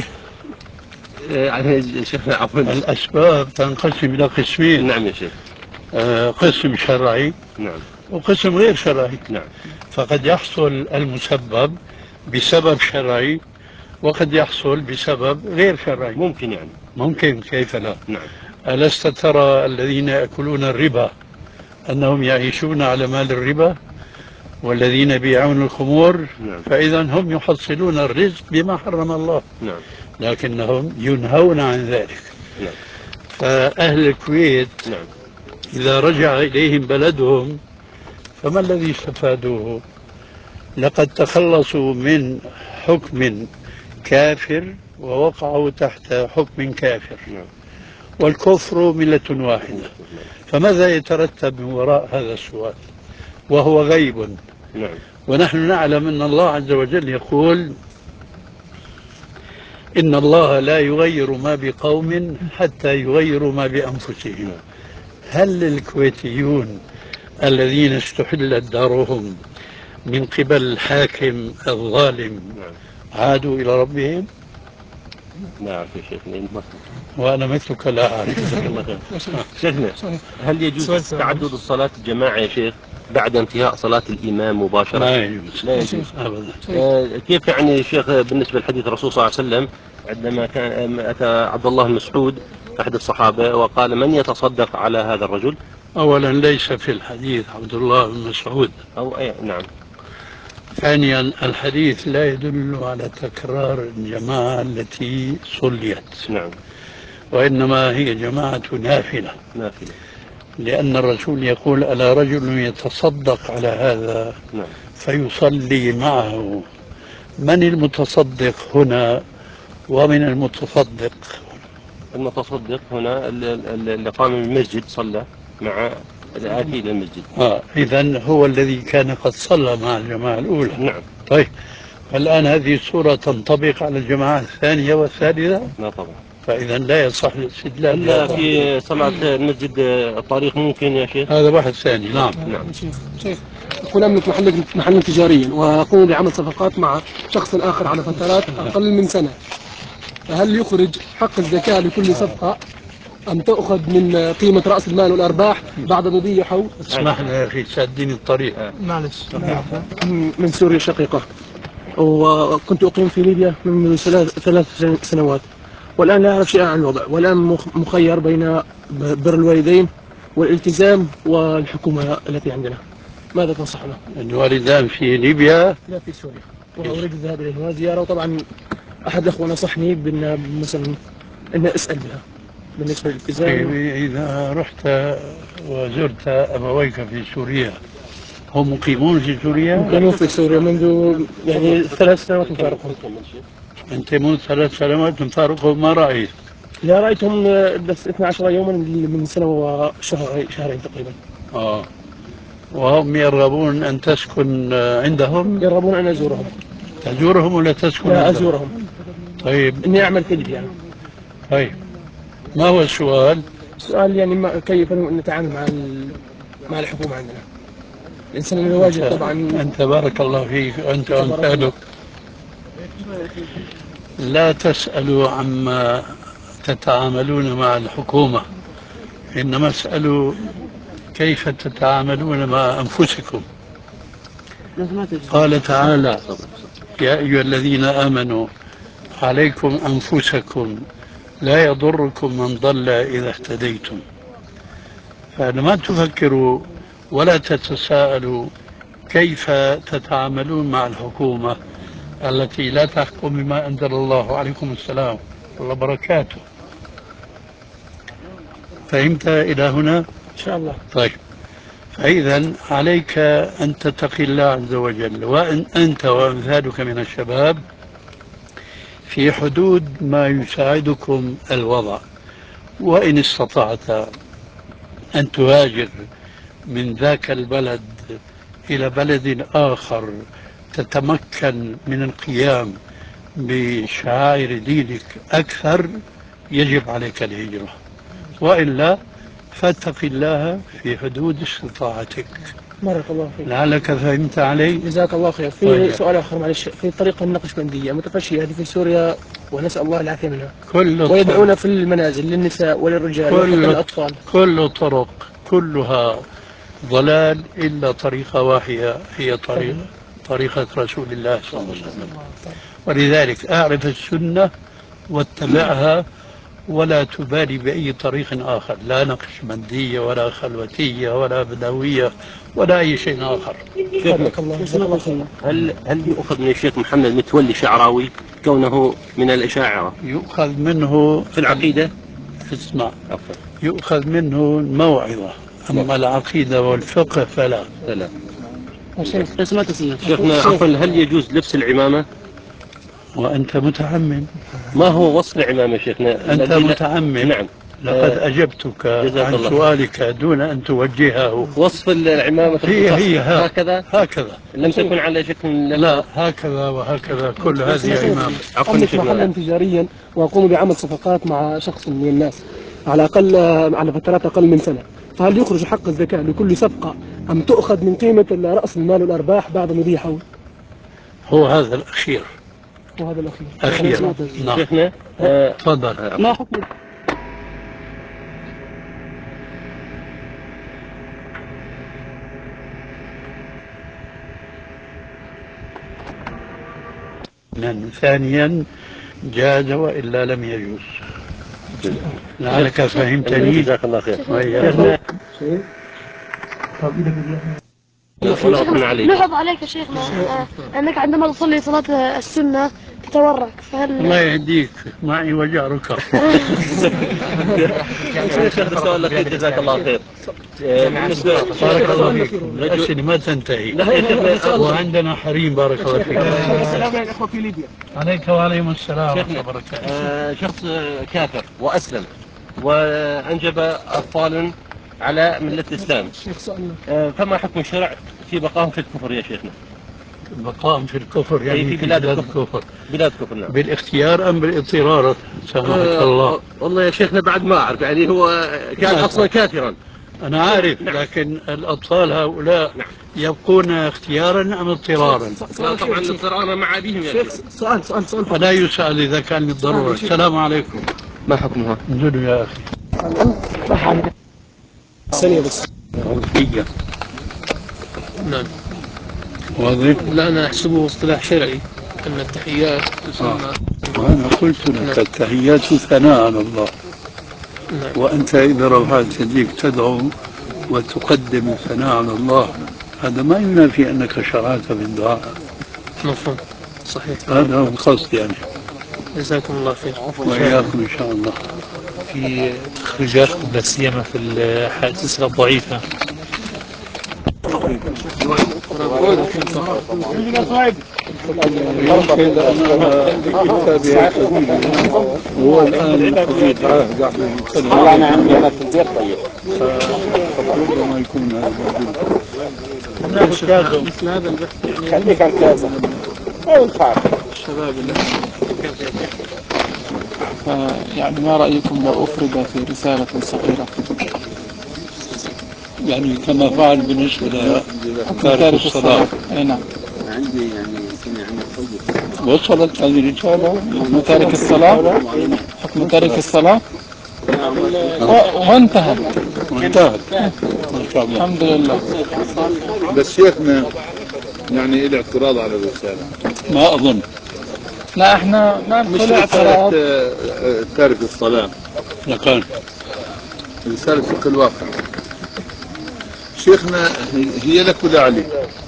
Speaker 2: شيخنا عفوا.
Speaker 1: الاسباب تنقسم الى قسمين.
Speaker 2: نعم يا شيخ.
Speaker 1: قسم شرعي
Speaker 2: نعم
Speaker 1: وقسم غير شرعي.
Speaker 2: نعم.
Speaker 1: فقد يحصل المسبب بسبب شرعي وقد يحصل بسبب غير شرعي.
Speaker 2: ممكن يعني.
Speaker 1: ممكن، كيف لا؟
Speaker 2: نعم.
Speaker 1: ألست ترى الذين يأكلون الربا أنهم يعيشون على مال الربا، والذين يبيعون الخمور
Speaker 2: نعم.
Speaker 1: فإذا هم يحصلون الرزق بما حرم الله.
Speaker 2: نعم.
Speaker 1: لكنهم ينهون عن ذلك.
Speaker 2: نعم.
Speaker 1: فأهل الكويت
Speaker 2: نعم.
Speaker 1: إذا رجع إليهم بلدهم فما الذي استفادوه؟ لقد تخلصوا من حكم كافر ووقعوا تحت حكم كافر، والكفر ملة واحدة. فماذا يترتب من وراء هذا السؤال وهو غيب؟ ونحن نعلم أن الله عز وجل يقول: إن الله لا يغير ما بقوم حتى يغيروا ما بأنفسهم. هل الكويتيون الذين استحلت دارهم من قبل الحاكم الظالم عادوا إلى ربهم؟
Speaker 2: لا أعرف يا شيخنا.
Speaker 1: وأنا مثلك لا أعرف.
Speaker 2: شيخنا، هل يجوز تعدد الصلاة الجماعة يا شيخ بعد انتهاء صلاة الإمام مباشرة؟
Speaker 1: لا يجوز.
Speaker 2: لا يجوز
Speaker 1: أبدا.
Speaker 2: كيف يعني يا شيخ بالنسبة لحديث الرسول صلى الله عليه وسلم عندما كان أتى عبد الله بن مسعود أحد الصحابة وقال: من يتصدق على هذا الرجل؟
Speaker 1: أولا ليس في الحديث عبد الله بن مسعود.
Speaker 2: نعم.
Speaker 1: ثانيا الحديث لا يدل على تكرار الجماعة التي صليت.
Speaker 2: نعم.
Speaker 1: وإنما هي جماعة نافلة. لأن الرسول يقول: ألا رجل يتصدق على هذا فيصلي معه. من المتصدق هنا ومن المتصدق؟
Speaker 2: المتصدق هنا اللي قام من المسجد صلى مع الآتي إلى المسجد.
Speaker 1: إذن هو الذي كان قد صلى مع الجماعة الأولى.
Speaker 2: نعم.
Speaker 1: طيب، الآن هذه الصورة تنطبق على الجماعة الثانية والثالثة؟
Speaker 2: لا طبعا.
Speaker 1: فإذا لا يصح الاستدلال.
Speaker 2: إلا في صلاة المسجد الطريق ممكن يا شيخ.
Speaker 1: هذا واحد ثاني. نعم.
Speaker 8: شيخ، أكون أملك محلا تجاريا وأقوم بعمل صفقات مع شخص آخر على فترات أقل من سنة، فهل يخرج حق الزكاة لكل صفقة أم تأخذ من قيمة رأس المال والأرباح بعد مضي حول؟
Speaker 1: اسمح لي يا أخي تسديني الطريق.
Speaker 8: معلش. من سوريا الشقيقة، وكنت أقيم في ليبيا منذ 3 سنوات، والآن لا أعرف شيئا عن الوضع، والآن مخير بين بر الوالدين والالتزام والحكومة التي عندنا. ماذا تنصحنا؟
Speaker 1: الوالدان في ليبيا؟
Speaker 8: لا، في سوريا، وأريد الذهاب إليهما زيارة، وطبعا أحد الأخوة نصحني بأن مثلا أن أسأل بها بالنسبة للالتزام.
Speaker 1: إذا رحت وزرت أبويك في سوريا، هم مقيمون في سوريا؟
Speaker 8: مقيمون في سوريا منذ يعني 3 سنوات مفارقهم.
Speaker 1: أنت منذ 3 سنوات مفارقهم، ما رأيت؟
Speaker 8: لا، رأيتهم بس 12 يوما من سنة وشهرين تقريبا.
Speaker 1: وهم يرغبون أن تسكن عندهم؟
Speaker 8: يرغبون أن أزورهم.
Speaker 1: تزورهم ولا تسكن
Speaker 8: لا،
Speaker 1: عندهم؟
Speaker 8: أزورهم.
Speaker 1: طيب.
Speaker 8: إني أعمل كذب يعني.
Speaker 1: طيب، ما هو السؤال؟
Speaker 8: السؤال يعني كيف نتعامل مع الحكومة عندنا؟ الإنسان يواجه طبعا.
Speaker 1: أنت بارك الله فيك، أنت وأمثالك لا تسألوا عما تتعاملون مع الحكومة، إنما اسألوا كيف تتعاملون مع أنفسكم. قال تعالى: يا أيها الذين آمنوا عليكم أنفسكم لا يضركم من ضل إذا اهتديتم. فما تفكروا ولا تتساءلوا كيف تتعاملون مع الحكومة التي لا تحكم بما أنزل الله. عليكم السلام والله بركاته. فهمت إلى هنا؟
Speaker 8: إن شاء الله.
Speaker 1: طيب، فإذا عليك أن تتقي الله عز وجل، وأن أنت وأمثالك من الشباب في حدود ما يساعدكم الوضع. وإن استطعت أن تهاجر من ذاك البلد إلى بلد آخر تتمكن من القيام بشعائر دينك أكثر، يجب عليك الهجرة، وإلا فاتق الله في حدود استطاعتك.
Speaker 8: بارك الله فيك.
Speaker 1: لعلك فهمت علي؟
Speaker 8: جزاك الله خير. في
Speaker 1: طيب.
Speaker 8: سؤال آخر معلش، في طريقة النقشبندية متفشية هذه في سوريا ونسأل الله العافية منها، ويدعون في المنازل للنساء وللرجال وحتى للأطفال.
Speaker 1: كل الطرق كلها ضلال إلا طريقة واحدة، هي طريقة رسول الله صلى الله عليه وسلم. ولذلك أعرف السنة واتبعها، ولا تبالي بأي طريق آخر، لا نقشبندية ولا خلوتية ولا بدوية ولا أي شيء آخر.
Speaker 2: هل يؤخذ من الشيخ محمد متولي شعراوي كونه من الأشاعرة؟
Speaker 1: يؤخذ منه
Speaker 2: في العقيدة؟
Speaker 1: اسمع، يؤخذ منه الموعظة أما العقيدة والفقه فلا.
Speaker 2: لا.
Speaker 6: شيخنا
Speaker 2: عفوا، هل يجوز لبس العمامة؟
Speaker 1: وأنت متعمم.
Speaker 2: ما هو وصف العمامة شيخنا؟
Speaker 1: أنت متعمم.
Speaker 2: نعم.
Speaker 1: لقد أجبتك عن سؤالك دون أن توجهه.
Speaker 2: وصف العمامة
Speaker 1: هي
Speaker 2: هكذا لم تكن على شكل
Speaker 1: لا، هكذا وهكذا، كل هذه عمامة.
Speaker 8: أملك محلا تجاريا وأقوم بعمل صفقات مع شخص من الناس على أقل على فترات أقل من سنة، فهل يخرج حق الزكاة لكل صفقة أم تؤخذ من قيمة رأس المال والأرباح بعد مضي حول؟
Speaker 1: هو هذا الأخير.
Speaker 8: وهذا الأخير.
Speaker 1: أخيرا. نعم.
Speaker 2: شيخنا
Speaker 1: تفضل.
Speaker 8: ما حكم
Speaker 1: ثانيا جاز وإلا لم يجوز. لعلك فهمتني.
Speaker 2: جزاك الله خير.
Speaker 12: نحب عليك يا شيخنا أنك عندما تصلي صلاة السنة تتورك، فهل
Speaker 1: الله يهديك، معي وجع ركب.
Speaker 2: شيخ السؤال الأخير جزاك الله خير.
Speaker 1: بارك الله فيك. الأسئلة ما تنتهي. وعندنا حريم. بارك الله فيك.
Speaker 8: السلام عليكم أخوة في ليبيا.
Speaker 1: عليك وعليكم السلام ورحمة الله وبركاته.
Speaker 2: شخص كافر وأسلم وأنجب أطفالا على ملة الإسلام، فما حكم الشرع في بقائهم في الكفر يا شيخنا؟
Speaker 1: بقائهم في الكفر يعني
Speaker 2: في بلاد الكفر. بلاد الكفر، نعم.
Speaker 1: بالاختيار أم بالاضطرار؟ سامحك الله.
Speaker 2: والله يا شيخنا بعد ما أعرف، يعني هو كان أصلا كافرا.
Speaker 1: أنا عارف. نعم. لكن الأطفال هؤلاء نعم. يبقون اختيارا أم اضطرارا؟
Speaker 2: لا طبعا اضطرارا مع أبيهم يا شيخ.
Speaker 8: سؤال
Speaker 1: فلا يسأل إذا كان للضرورة. السلام عليكم.
Speaker 2: ما حكمها؟
Speaker 1: انزلوا يا أخي.
Speaker 8: ثانية بس.
Speaker 1: عرفية.
Speaker 5: نعم.
Speaker 1: واضح؟
Speaker 5: لا، أنا أحسبه اصطلاح شرعي أن التحيات تسمى.
Speaker 1: وأنا قلت لك التحيات ثناء على الله.
Speaker 5: نعم.
Speaker 1: وأنت إذا رفعت يديك تدعو وتقدم الثناء على الله، هذا ما ينافي أنك شرعت بالدعاء.
Speaker 5: مفهوم. صحيح.
Speaker 1: هذا هو القصد يعني.
Speaker 5: جزاكم الله خير.
Speaker 1: وإياكم إن شاء الله.
Speaker 5: في تخريجات لا سيما في الحادثة الضعيفة.
Speaker 1: يمكن أنا بكتابي حديث هو الآن حديث عهد أحمد السلام.
Speaker 11: أنا عندي أنا في البيت. طيب
Speaker 1: ربما يكون هذا موجود.
Speaker 5: مثل هذا البحث يعني
Speaker 11: خليك عن كذا
Speaker 5: الشباب يعني ما رأيكم لو أفرد في رسالة صغيرة؟
Speaker 1: يعني كما فعل بالنسبة لتارك الصلاة.
Speaker 5: أي نعم.
Speaker 10: عندي يعني سمع عنه طيب.
Speaker 1: وصلت هذه الرسالة.
Speaker 5: حكم تارك الصلاة. حكم تارك الصلاة. وانتهت.
Speaker 1: ما شاء الله.
Speaker 5: الحمد لله.
Speaker 4: بس شيخنا يعني إلى اعتراض على الرسالة.
Speaker 1: ما أظن.
Speaker 5: لا احنا ما
Speaker 4: مش
Speaker 5: نقول اعتراض.
Speaker 4: تارك الصلاة،
Speaker 1: لكن
Speaker 4: رسالة فقه الواقع. شيخنا هي لك ولا عليك؟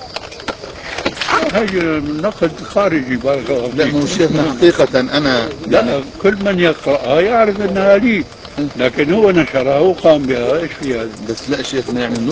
Speaker 1: هذا نقد خارجي. بارك الله فيك.
Speaker 4: لا مو شيخنا حقيقة أنا
Speaker 1: لا، كل من يقرأها يعرف أنها لي، لكن هو نشرها وقام بها. إيش في هذا؟
Speaker 4: بس لا شيخنا يعني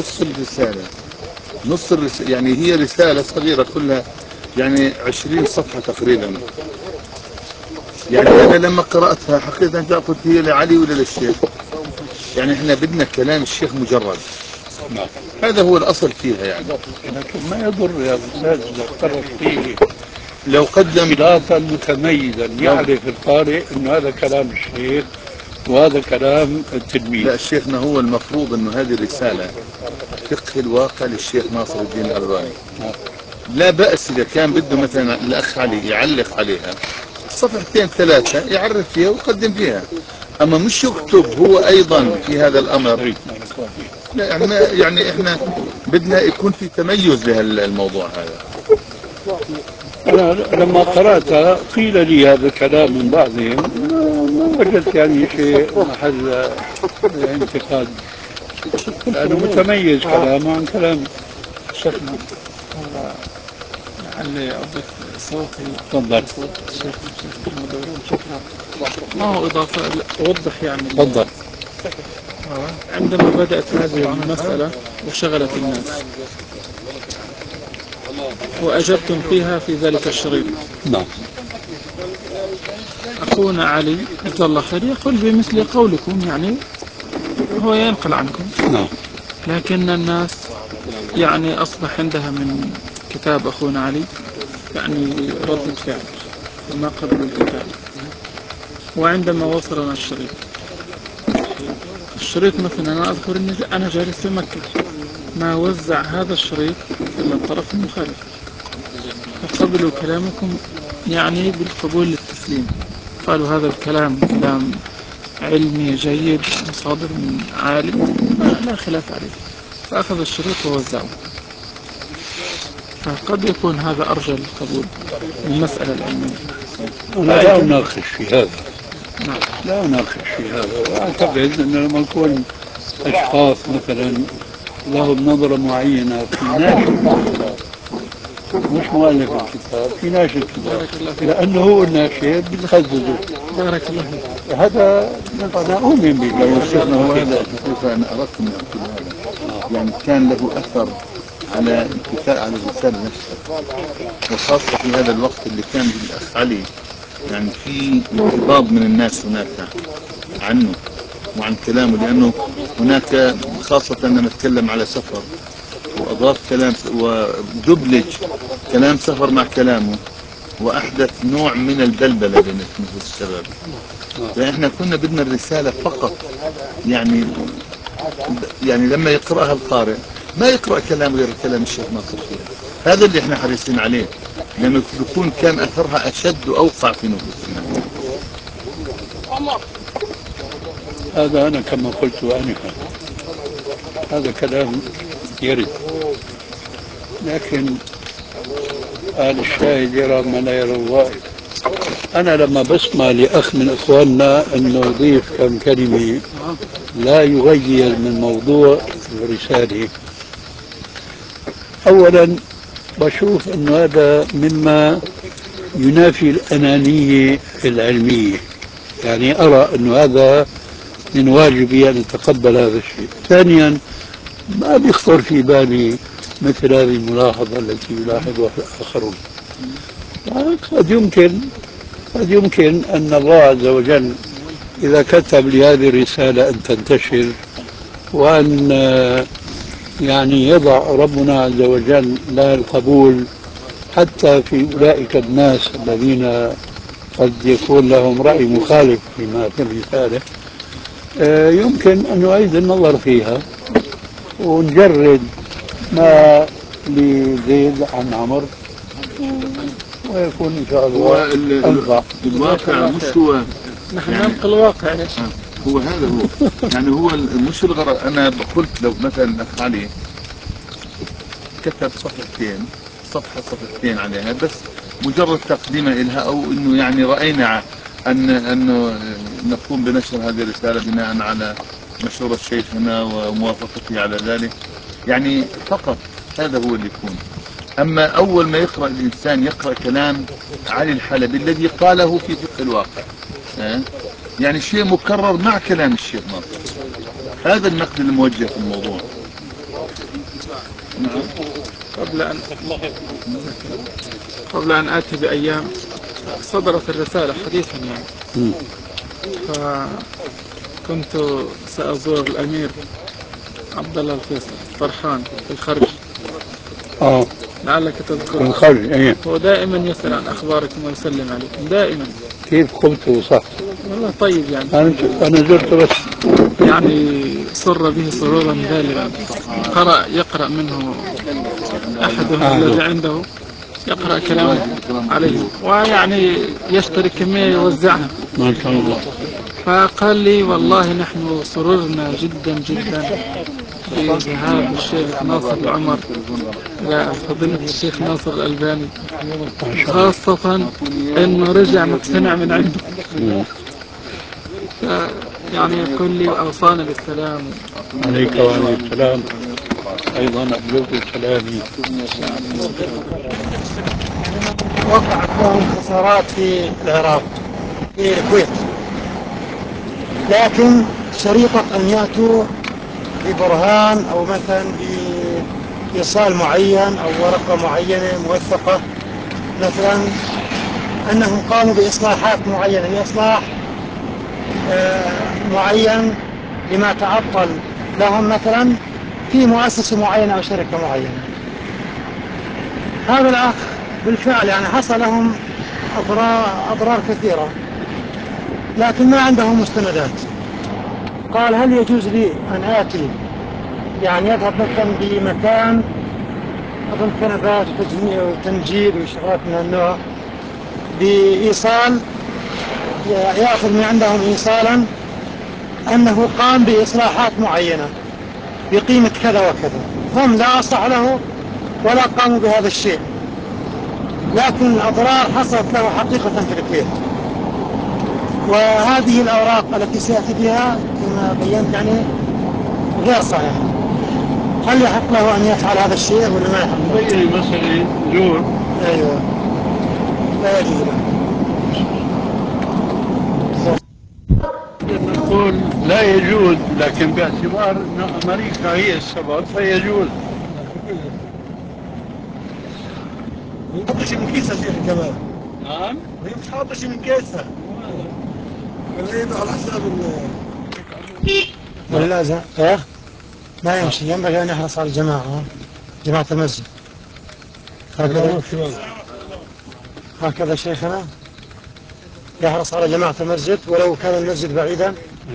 Speaker 4: نص الرسالة يعني هي رسالة صغيرة كلها يعني 20 صفحة تقريبا. يعني أنا لما قرأتها حقيقة قلت هي لعلي ولا للشيخ؟ يعني إحنا بدنا كلام الشيخ مجرد. هذا هو الأصل فيها يعني.
Speaker 1: لكن ما يضر يا أستاذ لو قرأ فيه،
Speaker 4: لو قدم
Speaker 1: خلافا متميزا يعرف القارئ أن هذا كلام الشيخ وهذا كلام التلميذ.
Speaker 4: لا شيخنا هو المفروض أنه هذه الرسالة فقه الواقع للشيخ ناصر الدين الألباني. لا بأس إذا كان بده مثلا الأخ علي يعلق عليها صفحتين ثلاثة يعرف فيها ويقدم فيها، أما مش يكتب هو أيضا في هذا الأمر. لا يعني إحنا بدنا يكون في تميز لهالموضوع هذا.
Speaker 1: أنا لما قرأتها قيل لي هذا الكلام من بعضهم، ما وجدت يعني شيء محل انتقاد، لأنه متميز كلامه عن كلام
Speaker 5: شيخنا لعلي أضيف صوتي.
Speaker 1: تفضل.
Speaker 5: الشيخ محمد. ما هو إضافة أوضح يعني.
Speaker 1: تفضل.
Speaker 5: عندما بدأت هذه المسألة وشغلت الناس وأجبتم فيها في ذلك الشريط.
Speaker 1: نعم.
Speaker 5: أخونا علي جزاه الله خير يقول بمثل قولكم، يعني هو ينقل عنكم.
Speaker 1: نعم.
Speaker 5: لكن الناس يعني أصبح عندها من كتاب أخونا علي يعني ردة فعل وما قبل الكتاب. وعندما وصلنا الشريط مثلا أنا أذكر أني أنا جالس في مكة ما وزع هذا الشريط إلا الطرف المخالف، فقبلوا كلامكم يعني بالقبول للتسليم، قالوا هذا الكلام كلام علمي جيد مصادر من عالم لا خلاف عليه، فأخذ الشريط ووزعه. فقد يكون هذا أرجى للقبول المسألة العلمية.
Speaker 1: أنا لا أناقش في هذا.
Speaker 5: نعم.
Speaker 1: لا أناقش في هذا، وأعتقد أنه لما يكون أشخاص مثلا لهم نظرة معينة في ناشر مش مؤلف الكتاب، في ناشر الكتاب، لأنه هو الناشر بتخززه.
Speaker 5: بارك الله فيك.
Speaker 1: هذا أنا أؤمن به.
Speaker 10: لو شيخنا وهذا أنا أردت من أقول هذا يعني كان له أثر على الرسالة نفسها، وخاصة في هذا الوقت اللي كان الأخ علي يعني في انقباض من الناس هناك عنه وعن كلامه، لأنه هناك خاصة أنا نتكلم على سفر وأضاف كلام ودبلج كلام سفر مع كلامه، وأحدث نوع من البلبلة بين نفوس الشباب. فإحنا كنا بدنا الرسالة فقط يعني لما يقرأها القارئ ما يقرأ كلام غير كلام الشيخ ناصر فيها، هذا اللي احنا حريصين عليه، لأنه بيكون كان أثرها أشد وأوقع في نفوسنا.
Speaker 1: هذا أنا كما قلت آنفا، هذا كلام يرد، لكن قال الشاهد يرى ما لا يرى الغائب. أنا لما بسمع لأخ من إخواننا أنه يضيف كم كلمة لا يغير من موضوع الرسالة، أولا بشوف أنه هذا مما ينافي الأنانية العلمية، يعني أرى أنه هذا من واجبي أن أتقبل هذا الشيء. ثانيا ما بيخطر في بالي مثل هذه الملاحظة التي يلاحظها الآخرون. قد يمكن أن الله عز وجل إذا كتب لهذه الرسالة أن تنتشر وأن يعني يضع ربنا عز وجل لها القبول حتى في أولئك الناس الذين قد يكون لهم رأي مخالف فيما في الرسالة، يمكن أن نعيد النظر فيها ونجرد ما لزيد عن عمر ويكون إن شاء الله أنفع.
Speaker 10: الواقع مش هو
Speaker 5: نحن ننقل الواقع.
Speaker 10: هو هذا هو يعني هو مش الغرض. أنا قلت لو مثلا الأخ علي كتب صفحتين عليها بس مجرد تقديمه إلها، أو إنه يعني رأينا أنه نقوم بنشر هذه الرسالة بناء على مشورة شيخنا وموافقته على ذلك، يعني فقط هذا هو اللي يكون. أما أول ما يقرأ الإنسان يقرأ كلام علي الحلبي الذي قاله في فقه الواقع، يعني شيء مكرر مع كلام الشيخ ناصر، هذا النقد الموجه في الموضوع.
Speaker 5: نعم. قبل أن آتي بأيام صدرت الرسالة حديثا يعني، فكنت سأزور الأمير عبد الله الفيصل فرحان في الخرج. لعلك تذكر
Speaker 1: الخرج. ايه.
Speaker 5: هو دائما يسأل عن أخباركم ويسلم عليكم دائما.
Speaker 1: كيف قلت صح؟
Speaker 5: والله طيب يعني.
Speaker 1: أنا زرت بس
Speaker 5: يعني سر به سرورا بالغا. يقرأ منه أحدهم الذي عنده يقرأ كلامه عليه ويعني يشتري كمية يوزعها
Speaker 1: ما شاء الله.
Speaker 5: فقال لي والله نحن سررنا جدا جدا بذهاب الشيخ ناصر العمر إلى فضيلة الشيخ ناصر الألباني، خاصة إنه رجع مقتنع من عنده. يعني يقول لي وأوصانا بالسلام.
Speaker 1: عليك وعليه السلام، أيضا أبلغ سلامي.
Speaker 6: وقعت لهم خسارات في العراق في الكويت، لكن شريطة أن يأتوا ببرهان أو مثلا بإيصال معين أو ورقة معينة موثقة، مثلا أنهم قاموا بإصلاحات معينة، بإصلاح معين لما تعطل لهم مثلا في مؤسسة معينة أو شركة معينة. هذا الأخ بالفعل يعني حصل لهم أضرار كثيرة، لكن ما عندهم مستندات. قال هل يجوز لي أن آتي، يعني يذهب مثلا بمكان أظن كنبات وتنجيد وشغلات من النوع، بإيصال يأخذ من عندهم إيصالا أنه قام بإصلاحات معينة بقيمة كذا وكذا، هم لا أصلح له ولا قاموا بهذا الشيء، لكن الأضرار حصلت له حقيقة في الكويت. وهذه الأوراق التي سيأتي بها كما بينت يعني غير صحيحة. هل يحق له أن يفعل هذا الشيء ولا ما يحق له؟
Speaker 1: بين مسألة جور.
Speaker 6: أيوه، لا يجوز له.
Speaker 1: نقول لا يجوز، لكن باعتبار أن أمريكا هي السبب فيجوز.
Speaker 6: ما يحطش من كيسها شيخ كمان.
Speaker 1: نعم؟
Speaker 6: ما يحطش من كيسها. ولا يدعو على حساب ولا لازم؟ ايه؟ ما يمشي، ينبغي أن يحرص على الجماعة، جماعة المسجد. هكذا شيخنا يحرص على جماعة المسجد ولو كان المسجد بعيدا.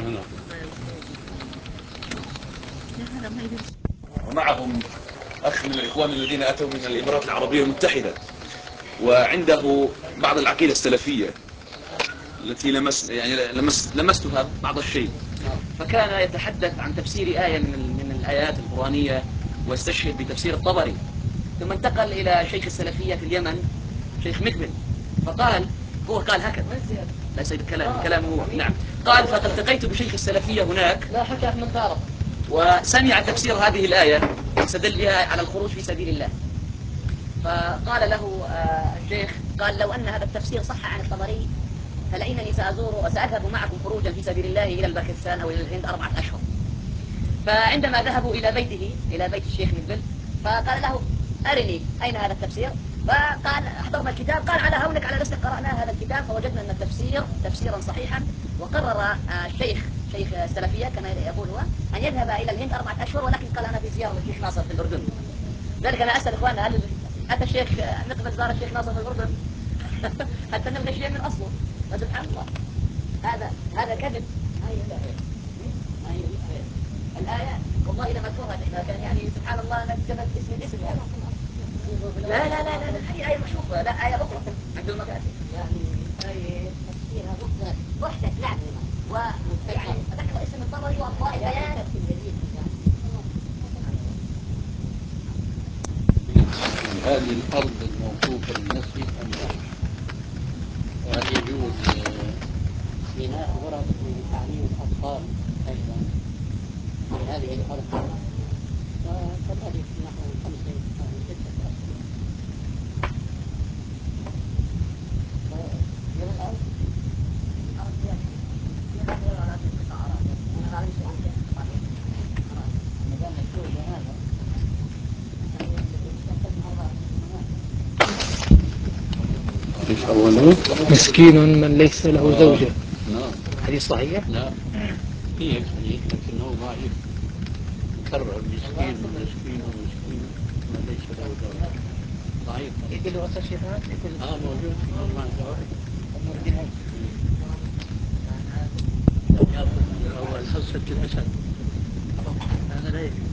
Speaker 13: ومعهم أخ من الإخوان الذين أتوا من الإمارات العربية المتحدة، وعنده بعض العقيدة السلفية التي لمستها بعض الشيء، فكان يتحدث عن تفسير آية من الآيات القرآنية واستشهد بتفسير الطبري، ثم انتقل إلى شيخ السلفية في اليمن شيخ مقبل، فقال هو قال هكذا ليس كلامه نعم، قال فالتقيت بشيخ السلفية هناك لا حكى من تعرف وسمع تفسير هذه الآية استدل بها على الخروج في سبيل الله، فقال له الشيخ قال لو أن هذا التفسير صح عن الطبري فلإنني سأذهب معكم خروجا في سبيل الله إلى الباكستان أو إلى الهند 4 أشهر. فعندما ذهبوا إلى بيته إلى بيت الشيخ مقبل فقال له أرني أين هذا التفسير، فقال أحضرنا الكتاب، قال على هونك على رسلك قرأنا هذا الكتاب فوجدنا أن التفسير تفسيرا صحيحا، وقرر شيخ السلفية كما يقول هو أن يذهب إلى الهند 4 أشهر، ولكن قال أنا في زيارة للشيخ ناصر في الأردن. ذلك أنا أسأل إخواننا هل أتى الشيخ مقبل زار الشيخ ناصر في الأردن حتى نلغي شيء من أصله، فسبحان الله هذا كذب. الآية والله لما أذكرها لكن يعني سبحان الله أنا كتبت اسم الاسم يعني. لا لا لا لا هي آية مكشوفة، لا آية أخرى عند المكاتب يعني آية تفسيرها محدث نعم ومستيعب أذكر اسم الطبري وأضواء البيان.
Speaker 1: هذه الأرض الموصوفة بالمسجد أم لا؟ وهل يجوز بناء غرف لتعليم الأطفال أيضا في هذه الأرض؟ وكذلك نحو 5 أو 6 أشهر. ايش أوله؟
Speaker 5: مسكين من ليس له زوجة.
Speaker 1: نعم.
Speaker 5: حديث صحيح؟
Speaker 1: لا في حديث لكنه ضعيف، مكرر مسكين ومسكين ومسكين من ليس له زوجة، ضعيف.
Speaker 5: يقول له أصل شيخ
Speaker 1: موجود في مجمع الزواج. يأخذ هو الحصة الأسد، هذا لا يجوز.